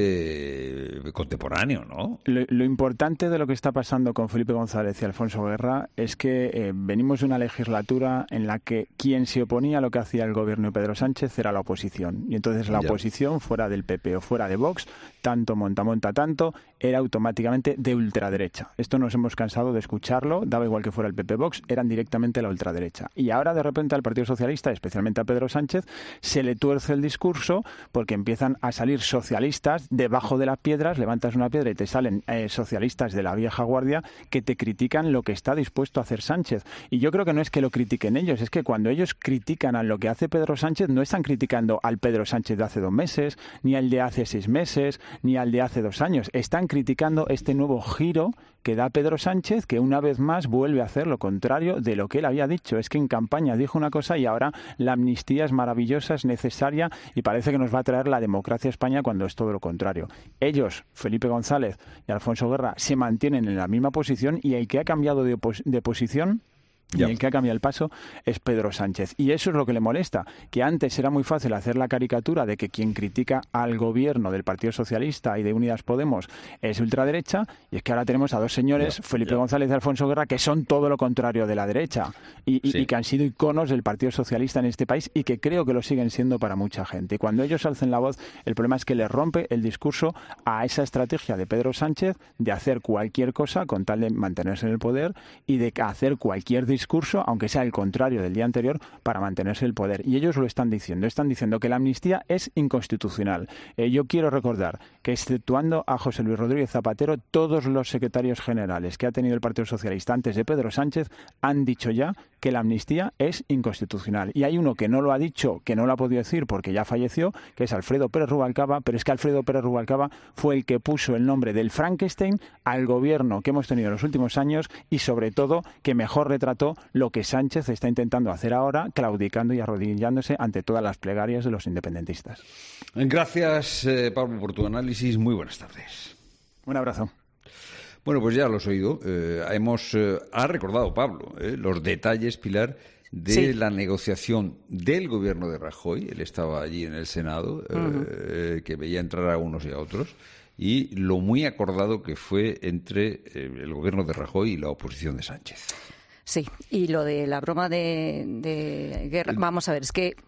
E contemporáneo, ¿no? Lo, lo importante de lo que está pasando con Felipe González y Alfonso Guerra es que eh, venimos de una legislatura en la que quien se oponía a lo que hacía el gobierno de Pedro Sánchez era la oposición. Y entonces la Ya. oposición, fuera del P P o fuera de Vox, tanto monta, monta tanto, era automáticamente de ultraderecha. Esto nos hemos cansado de escucharlo, daba igual que fuera el P P Vox, eran directamente la ultraderecha. Y ahora de repente al Partido Socialista, especialmente a Pedro Sánchez, se le tuerce el discurso porque empiezan a salir socialistas debajo de las piedras, levantas una piedra y te salen eh, socialistas de la vieja guardia que te critican lo que está dispuesto a hacer Sánchez. Y yo creo que no es que lo critiquen ellos, es que cuando ellos critican a lo que hace Pedro Sánchez, no están criticando al Pedro Sánchez de hace dos meses, ni al de hace seis meses, ni al de hace dos años. Están criticando este nuevo giro que da Pedro Sánchez, que una vez más vuelve a hacer lo contrario de lo que él había dicho. Es que en campaña dijo una cosa y ahora la amnistía es maravillosa, es necesaria y parece que nos va a traer la democracia a España cuando es todo lo contrario. Ellos, Felipe González y Alfonso Guerra, se mantienen en la misma posición y el que ha cambiado de, opos- de posición y el que ha cambiado el paso es Pedro Sánchez. Y eso es lo que le molesta, que antes era muy fácil hacer la caricatura de que quien critica al gobierno del Partido Socialista y de Unidas Podemos es ultraderecha, y es que ahora tenemos a dos señores, Ya, Felipe ya. González y Alfonso Guerra, que son todo lo contrario de la derecha y, y, Sí. y que han sido iconos del Partido Socialista en este país y que creo que lo siguen siendo para mucha gente. Y cuando ellos alcen la voz, el problema es que les rompe el discurso a esa estrategia de Pedro Sánchez de hacer cualquier cosa con tal de mantenerse en el poder y de hacer cualquier discurso discurso, aunque sea el contrario del día anterior, para mantenerse el poder. Y ellos lo están diciendo. Están diciendo que la amnistía es inconstitucional. Eh, yo quiero recordar que, exceptuando a José Luis Rodríguez Zapatero, todos los secretarios generales que ha tenido el Partido Socialista antes de Pedro Sánchez han dicho ya que la amnistía es inconstitucional. Y hay uno que no lo ha dicho, que no lo ha podido decir porque ya falleció, que es Alfredo Pérez Rubalcaba, pero es que Alfredo Pérez Rubalcaba fue el que puso el nombre del Frankenstein al gobierno que hemos tenido en los últimos años y, sobre todo, que mejor retrató lo que Sánchez está intentando hacer ahora, claudicando y arrodillándose ante todas las plegarias de los independentistas. Gracias, eh, Pablo, por tu análisis. Muy buenas tardes. Un abrazo. Bueno, pues ya lo has oído. Eh, hemos, eh, ha recordado Pablo eh, los detalles, Pilar, de Sí. la negociación del gobierno de Rajoy. Él estaba allí en el Senado, eh, Uh-huh. eh, que veía entrar a unos y a otros, y lo muy acordado que fue entre eh, el gobierno de Rajoy y la oposición de Sánchez. Sí, y lo de la broma de, de guerra, vamos a ver, es que...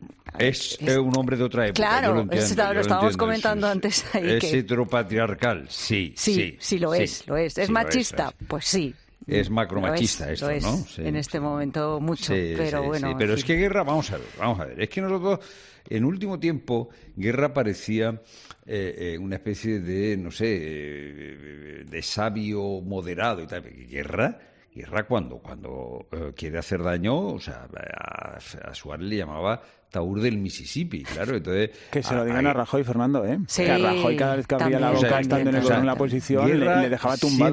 Es, es- un hombre de otra época. Claro, yo lo entiendo, es- lo yo lo estábamos entiendo, comentando es- antes ahí Es que- heteropatriarcal, sí, Sí, sí. sí, lo sí, es, lo es. ¿Es sí, lo machista? es. Pues sí. Es macromachista Lo es, esto, lo es. ¿no? Sí, en este momento mucho, Sí, pero sí, bueno. sí. en Pero es fin. que Guerra, vamos a ver, vamos a ver. Es que nosotros, en último tiempo, Guerra parecía eh, eh, una especie de, no sé, eh, de sabio moderado y tal. Guerra, Guerra cuando, cuando eh, quiere hacer daño, o sea, a, a Suárez le llamaba Taur del Mississippi, claro. Entonces, Que se lo a- digan a- a Rajoy, Fernando, ¿eh? Sí, que a Rajoy cada vez que abría la también, boca también, estando en, el, también. en la posición le, Guerra le dejaba tumbado. siempre-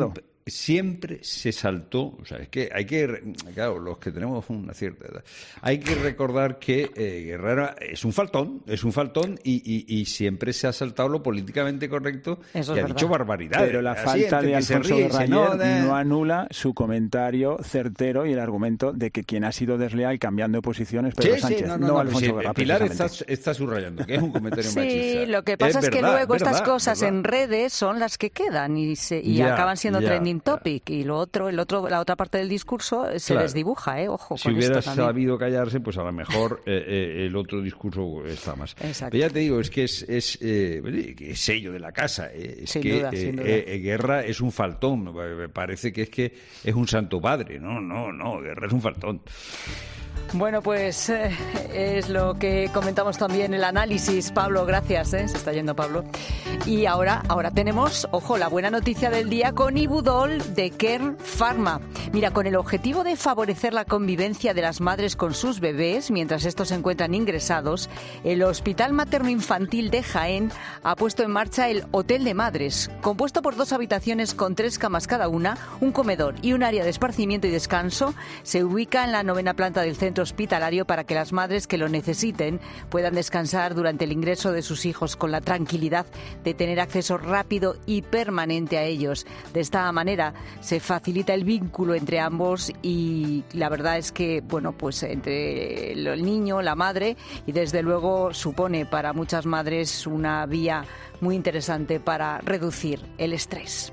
siempre se saltó, o sea, es que hay que, claro, los que tenemos una cierta edad, hay que recordar que eh, Guerrero es un faltón, es un faltón y, y, y siempre se ha saltado lo políticamente correcto Eso y es ha verdad. dicho barbaridades. Pero la Así, falta de que se Alfonso ríe, Guerra se ayer no, de... no anula su comentario certero y el argumento de que quien ha sido desleal cambiando de posición es Pedro Sí, Sánchez, sí, no, no, no no, Alfonso sí, Guerra. Pilar está, precisamente. está subrayando que es un comentario Sí, machista. lo que pasa es, es que verdad, luego verdad, estas cosas verdad. en redes son las que quedan y, se, y Ya, acaban siendo ya, trending ya. topic y lo otro, el otro, la otra parte del discurso se Claro. desdibuja, ¿eh? Ojo Si con hubiera esto también. sabido callarse, pues a lo mejor eh, eh, el otro discurso está más. Exacto. Pero ya te digo, es que es, es, eh, es sello de la casa. eh, Es Sin que duda, eh, sin duda. eh, Guerra es un faltón. Me parece que es que es un santo padre. No, no, no. Guerra es un faltón. Bueno, pues eh, es lo que comentamos también el análisis. Pablo, gracias, ¿eh? Se está yendo Pablo. Y ahora, ahora tenemos, ojo, la buena noticia del día con Ibudol de Kern Pharma. Mira, con el objetivo de favorecer la convivencia de las madres con sus bebés mientras estos se encuentran ingresados, el Hospital Materno Infantil de Jaén ha puesto en marcha el Hotel de Madres, compuesto por dos habitaciones con tres camas cada una, un comedor y un área de esparcimiento y descanso. Se ubica en la novena planta del centro hospitalario para que las madres que lo necesiten puedan descansar durante el ingreso de sus hijos con la tranquilidad de tener acceso rápido y permanente a ellos. De esta manera se facilita el vínculo entre ambos y la verdad es que, bueno, pues entre el niño, la madre, y desde luego supone para muchas madres una vía muy interesante para reducir el estrés.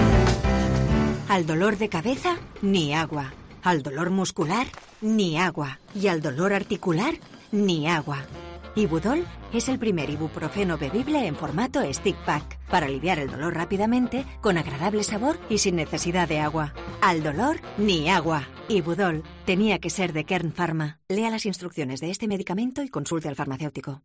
Al dolor de cabeza, ni agua. Al dolor muscular, ni agua. Y al dolor articular, ni agua. Ibudol es el primer ibuprofeno bebible en formato stick pack para aliviar el dolor rápidamente, con agradable sabor y sin necesidad de agua. Al dolor, ni agua. Ibudol tenía que ser de Kern Pharma. Lea las instrucciones de este medicamento y consulte al farmacéutico.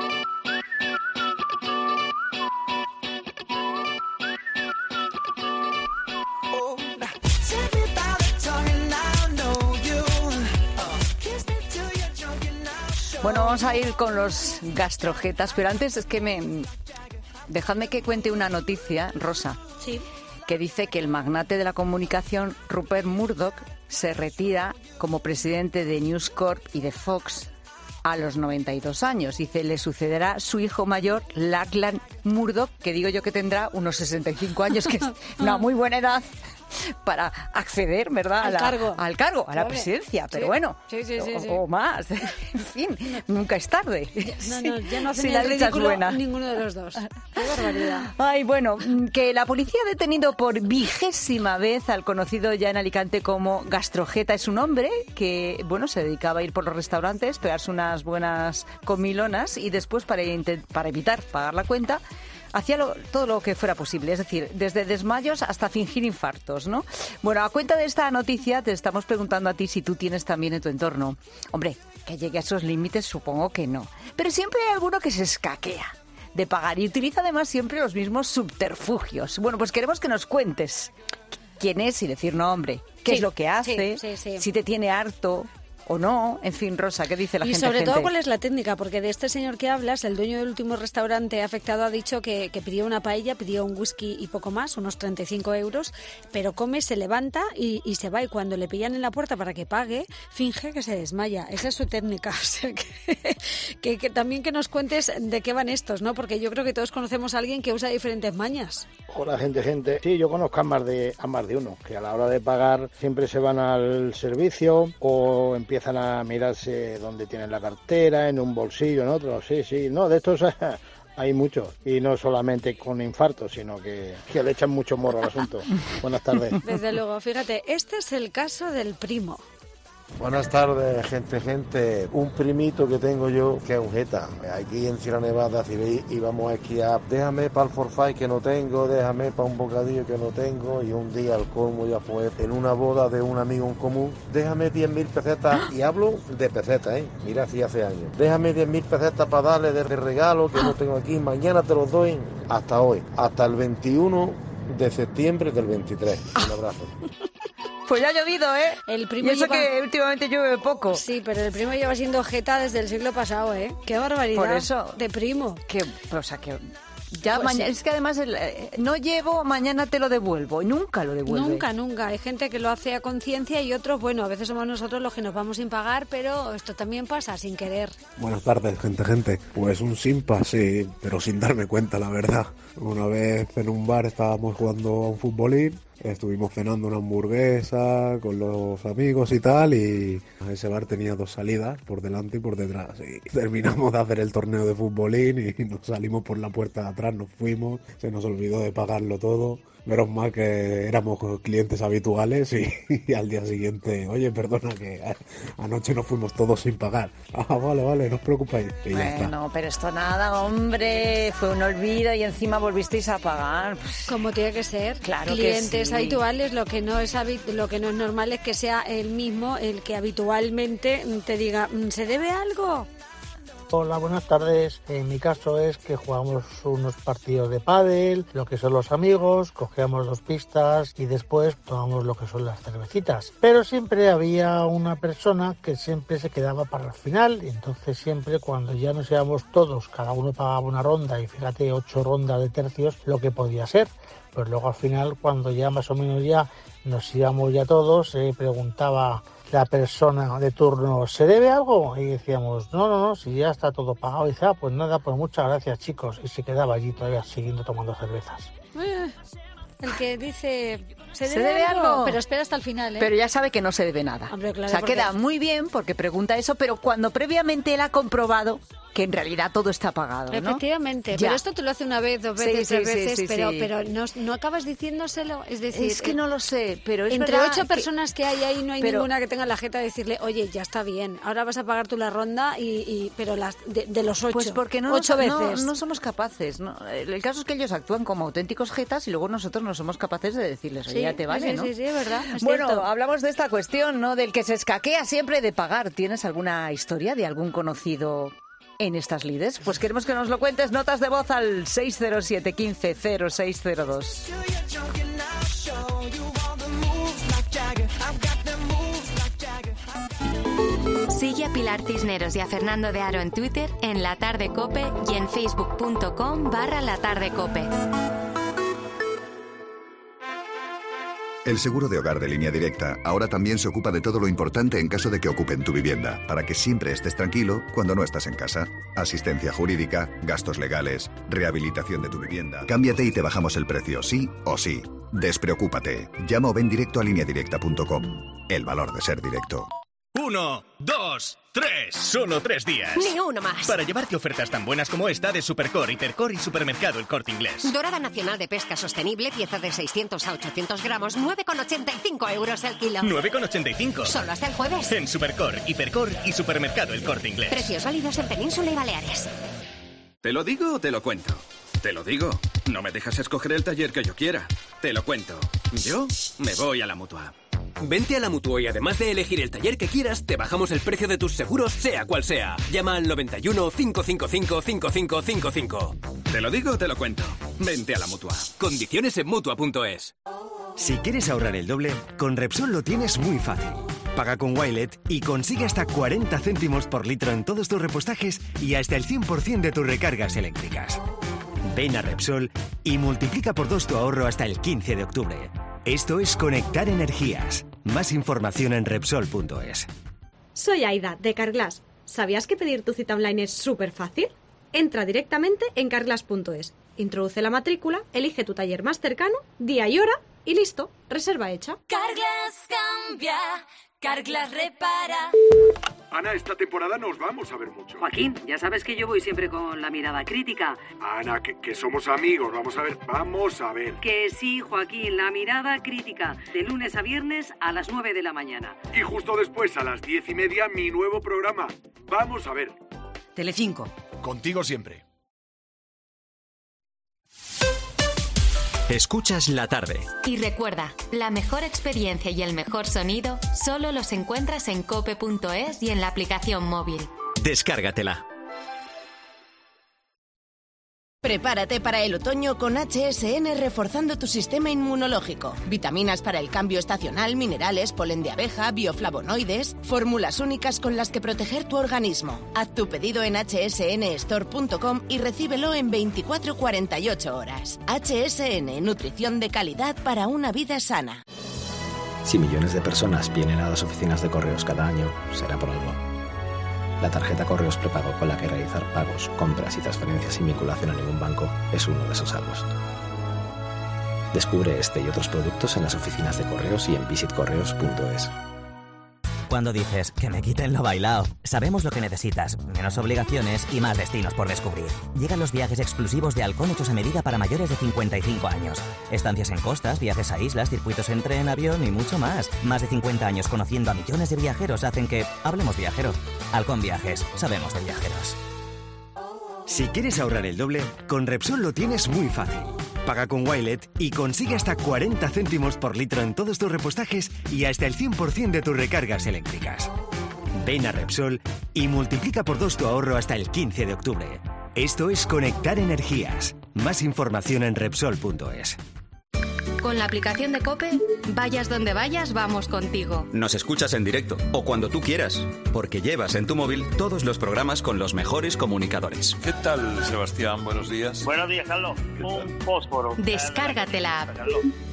Bueno, vamos a ir con los gastrojetas, pero antes es que me... Dejadme que cuente una noticia, Rosa, Sí. que dice que el magnate de la comunicación, Rupert Murdoch, se retira como presidente de News Corp y de Fox a los noventa y dos años. Dice, le sucederá su hijo mayor, Lachlan Murdoch, que digo yo que tendrá unos sesenta y cinco años, que es una muy buena edad para acceder, ¿verdad? Al a la- cargo. Al cargo, a la Claro. presidencia, pero Sí. bueno, Sí, sí, sí, o, sí. o más. En fin, nunca es tarde. No, no, ya no hacen Si ni la el dicha es ridículo buena. ninguno de los dos. Qué barbaridad. Ay, bueno, que la policía ha detenido por vigésima vez al conocido ya en Alicante como Gastrojeta. Es un hombre que, bueno, se dedicaba a ir por los restaurantes, pegarse unas buenas comilonas y después, para, intent- para evitar pagar la cuenta, hacía lo- todo lo que fuera posible, es decir, desde desmayos hasta fingir infartos, ¿no? Bueno, a cuenta de esta noticia te estamos preguntando a ti si tú tienes también en tu entorno. Hombre, que llegue a esos límites supongo que no, pero siempre hay alguno que se escaquea de pagar y utiliza además siempre los mismos subterfugios. Bueno, pues queremos que nos cuentes quién es, y decir nombre, qué Sí, es lo que hace, sí, sí, sí. si te tiene harto o no, en fin, Rosa, ¿qué dice la Y gente? sobre todo, gente? ¿cuál es la técnica? Porque de este señor que hablas, el dueño del último restaurante afectado ha dicho que, que pidió una paella, pidió un whisky y poco más, unos treinta y cinco euros, pero come, se levanta y, y se va. Y cuando le pillan en la puerta para que pague, finge que se desmaya. Esa es su técnica. O sea, que, que, que también que nos cuentes de qué van estos, ¿no? Porque yo creo que todos conocemos a alguien que usa diferentes mañas. Hola, gente, gente. Sí, yo conozco a más de a más de uno, que a la hora de pagar siempre se van al servicio o empiezan a mirarse dónde tienen la cartera, en un bolsillo, en otro. Sí, sí. No, de estos hay muchos. Y no solamente con infartos, sino que, que le echan mucho morro al asunto. Buenas tardes. Desde luego, fíjate, este es el caso del primo. Buenas tardes, gente, gente. Un primito que tengo yo que es un jeta. Aquí en Sierra Nevada, si veis, íbamos a esquiar. Déjame para el forfait que no tengo, déjame para un bocadillo que no tengo. Y un día el colmo ya fue en una boda de un amigo en común. Déjame diez mil pesetas, y hablo de pesetas, ¿eh? Mira, si hace años. Déjame diez mil pesetas para darle de regalo que no tengo aquí. Mañana te los doy. Hasta hoy, hasta el veintiuno de septiembre del veintitrés. Un abrazo. Pues ya ha llovido, ¿eh? El primo y eso lleva- que últimamente llueve poco. Sí, pero el primo lleva siendo jeta desde el siglo pasado, ¿eh? Qué barbaridad. Por eso. De primo. Que, o sea, que Ya Pues mañana, sí. es que además el, eh, no llevo, mañana te lo devuelvo. Y nunca lo devuelve. Nunca, nunca. Hay gente que lo hace a conciencia y otros, bueno, a veces somos nosotros los que nos vamos sin pagar, pero esto también pasa sin querer. Buenas tardes, gente, gente. Pues un simpa, sí, pero sin darme cuenta, la verdad. Una vez en un bar estábamos jugando a un futbolín, estuvimos cenando una hamburguesa con los amigos y tal, y ese bar tenía dos salidas, por delante y por detrás. Y terminamos de hacer el torneo de futbolín y nos salimos por la puerta de atrás, nos fuimos, se nos olvidó de pagarlo todo. Menos mal que éramos clientes habituales y, y al día siguiente, oye, perdona que a, anoche nos fuimos todos sin pagar. Ah, vale, vale, no os preocupéis. Y ya está. Bueno, pero esto nada, hombre, fue un olvido y encima volvisteis a pagar. Como tiene que ser. Claro, clientes que sí. habituales, lo que no es habi- lo que no es normal es que sea el mismo el que habitualmente te diga, ¿se debe algo? Hola, buenas tardes. En mi caso es que jugamos unos partidos de pádel, lo que son los amigos, cogíamos dos pistas y después tomamos lo que son las cervecitas. Pero siempre había una persona que siempre se quedaba para el final, y entonces siempre cuando ya nos íbamos todos, cada uno pagaba una ronda y fíjate, ocho rondas de tercios, lo que podía ser. Pues luego al final, cuando ya más o menos ya nos íbamos ya todos, se preguntaba la persona de turno, ¿se debe algo? Y decíamos, no, no, no, si ya está todo pagado. Y dice, ah, pues nada, pues muchas gracias, chicos. Y se quedaba allí todavía siguiendo tomando cervezas. Eh, el que dice, ¿se debe, ¿Se debe algo? algo? Pero espera hasta el final, ¿eh? Pero ya sabe que no se debe nada. Hombre, claro, o sea, porque- queda muy bien porque pregunta eso, pero cuando previamente él ha comprobado que en realidad todo está pagado, ¿no? Efectivamente, Ya. pero esto te lo hace una vez, dos Sí, veces, sí, tres sí, veces, sí, pero, sí. pero no, no acabas diciéndoselo. Es decir, Es que no lo sé, pero es entre verdad ocho que- personas que hay ahí no hay pero- ninguna que tenga la jeta de decirle, oye, ya está bien, ahora vas a pagar tú la ronda, y, y pero las de, de los ocho, Pues porque no, ocho nos- no- veces. no somos capaces. ¿no? El caso es que ellos actúan como auténticos jetas y luego nosotros no somos capaces de decirles, oye, Sí, ya te vale, sí, ¿no? sí, sí, es verdad, es bueno, cierto. hablamos de esta cuestión, ¿no? Del que se escaquea siempre de pagar. ¿Tienes alguna historia de algún conocido en estas lides? Pues queremos que nos lo cuentes. Notas de voz al seis cero siete, uno cinco, cero seis cero dos. Sigue a Pilar Cisneros y a Fernando de Aro en Twitter, en La Tarde Cope y en facebook punto com barra La Tarde Cope. El seguro de hogar de Línea Directa ahora también se ocupa de todo lo importante en caso de que ocupen tu vivienda, para que siempre estés tranquilo cuando no estás en casa. Asistencia jurídica, gastos legales, rehabilitación de tu vivienda. Cámbiate y te bajamos el precio, sí o sí. Despreocúpate. Llama o ven directo a línea directa punto com. El valor de ser directo. Uno, dos, tres. Solo tres días. Ni uno más. Para llevarte ofertas tan buenas como esta de Supercore, Hipercore y Supermercado El Corte Inglés. Dorada Nacional de Pesca Sostenible, pieza de seiscientos a ochocientos gramos, nueve con ochenta y cinco euros el kilo. nueve con ochenta y cinco. Solo hasta el jueves. En Supercore, Hipercore y Supermercado El Corte Inglés. Precios válidos en Península y Baleares. ¿Te lo digo o te lo cuento? Te lo digo. No me dejas escoger el taller que yo quiera. Te lo cuento. Yo me voy a la Mutua. Vente a la Mutua y además de elegir el taller que quieras, te bajamos el precio de tus seguros, sea cual sea. Llama al noventa y uno, cinco cinco cinco, cinco cinco cinco cinco. Te lo digo o te lo cuento. Vente a la Mutua. Condiciones en Mutua punto es. Si quieres ahorrar el doble, con Repsol lo tienes muy fácil. Paga con Wilet y consigue hasta cuarenta céntimos por litro en todos tus repostajes y hasta el cien por ciento de tus recargas eléctricas. Ven a Repsol y multiplica por dos tu ahorro hasta el quince de octubre. Esto es Conectar Energías. Más información en Repsol punto es. Soy Aida, de Carglass. ¿Sabías que pedir tu cita online es súper fácil? Entra directamente en carglass punto es, introduce la matrícula, elige tu taller más cercano, día y hora y listo, reserva hecha. Carglass cambia, Carglass repara. Ana, esta temporada nos vamos a ver mucho. Joaquín, ya sabes que yo voy siempre con la mirada crítica. Ana, que, que somos amigos, vamos a ver, vamos a ver. Que sí, Joaquín, la mirada crítica, de lunes a viernes a las nueve de la mañana. Y justo después, a las diez y media, mi nuevo programa. Vamos a ver. Telecinco. Contigo siempre. Escuchas la tarde. Y recuerda, la mejor experiencia y el mejor sonido solo los encuentras en cope punto es y en la aplicación móvil. Descárgatela. Prepárate para el otoño con H S N reforzando tu sistema inmunológico. Vitaminas para el cambio estacional, minerales, polen de abeja, bioflavonoides, fórmulas únicas con las que proteger tu organismo. Haz tu pedido en h s n store punto com y recíbelo en veinticuatro a cuarenta y ocho horas. H S N, nutrición de calidad para una vida sana. Si millones de personas vienen a las oficinas de correos cada año, será por algo. La tarjeta Correos Prepago con la que realizar pagos, compras y transferencias sin vinculación a ningún banco es uno de esos algos. Descubre este y otros productos en las oficinas de correos y en visit correos punto es. Cuando dices que me quiten lo bailao, sabemos lo que necesitas, menos obligaciones y más destinos por descubrir. Llegan los viajes exclusivos de Halcón hechos a medida para mayores de cincuenta y cinco años. Estancias en costas, viajes a islas, circuitos en tren, avión y mucho más. Más de cincuenta años conociendo a millones de viajeros hacen que hablemos viajero. Halcón Viajes, sabemos de viajeros. Si quieres ahorrar el doble, con Repsol lo tienes muy fácil. Paga con Wilet y consigue hasta cuarenta céntimos por litro en todos tus repostajes y hasta el cien por ciento de tus recargas eléctricas. Ven a Repsol y multiplica por dos tu ahorro hasta el quince de octubre. Esto es conectar energías. Más información en Repsol punto es. Con la aplicación de COPE, vayas donde vayas, vamos contigo. Nos escuchas en directo o cuando tú quieras, porque llevas en tu móvil todos los programas con los mejores comunicadores. ¿Qué tal, Sebastián? Buenos días. Buenos días, Carlos. Un fósforo. Descárgate la app.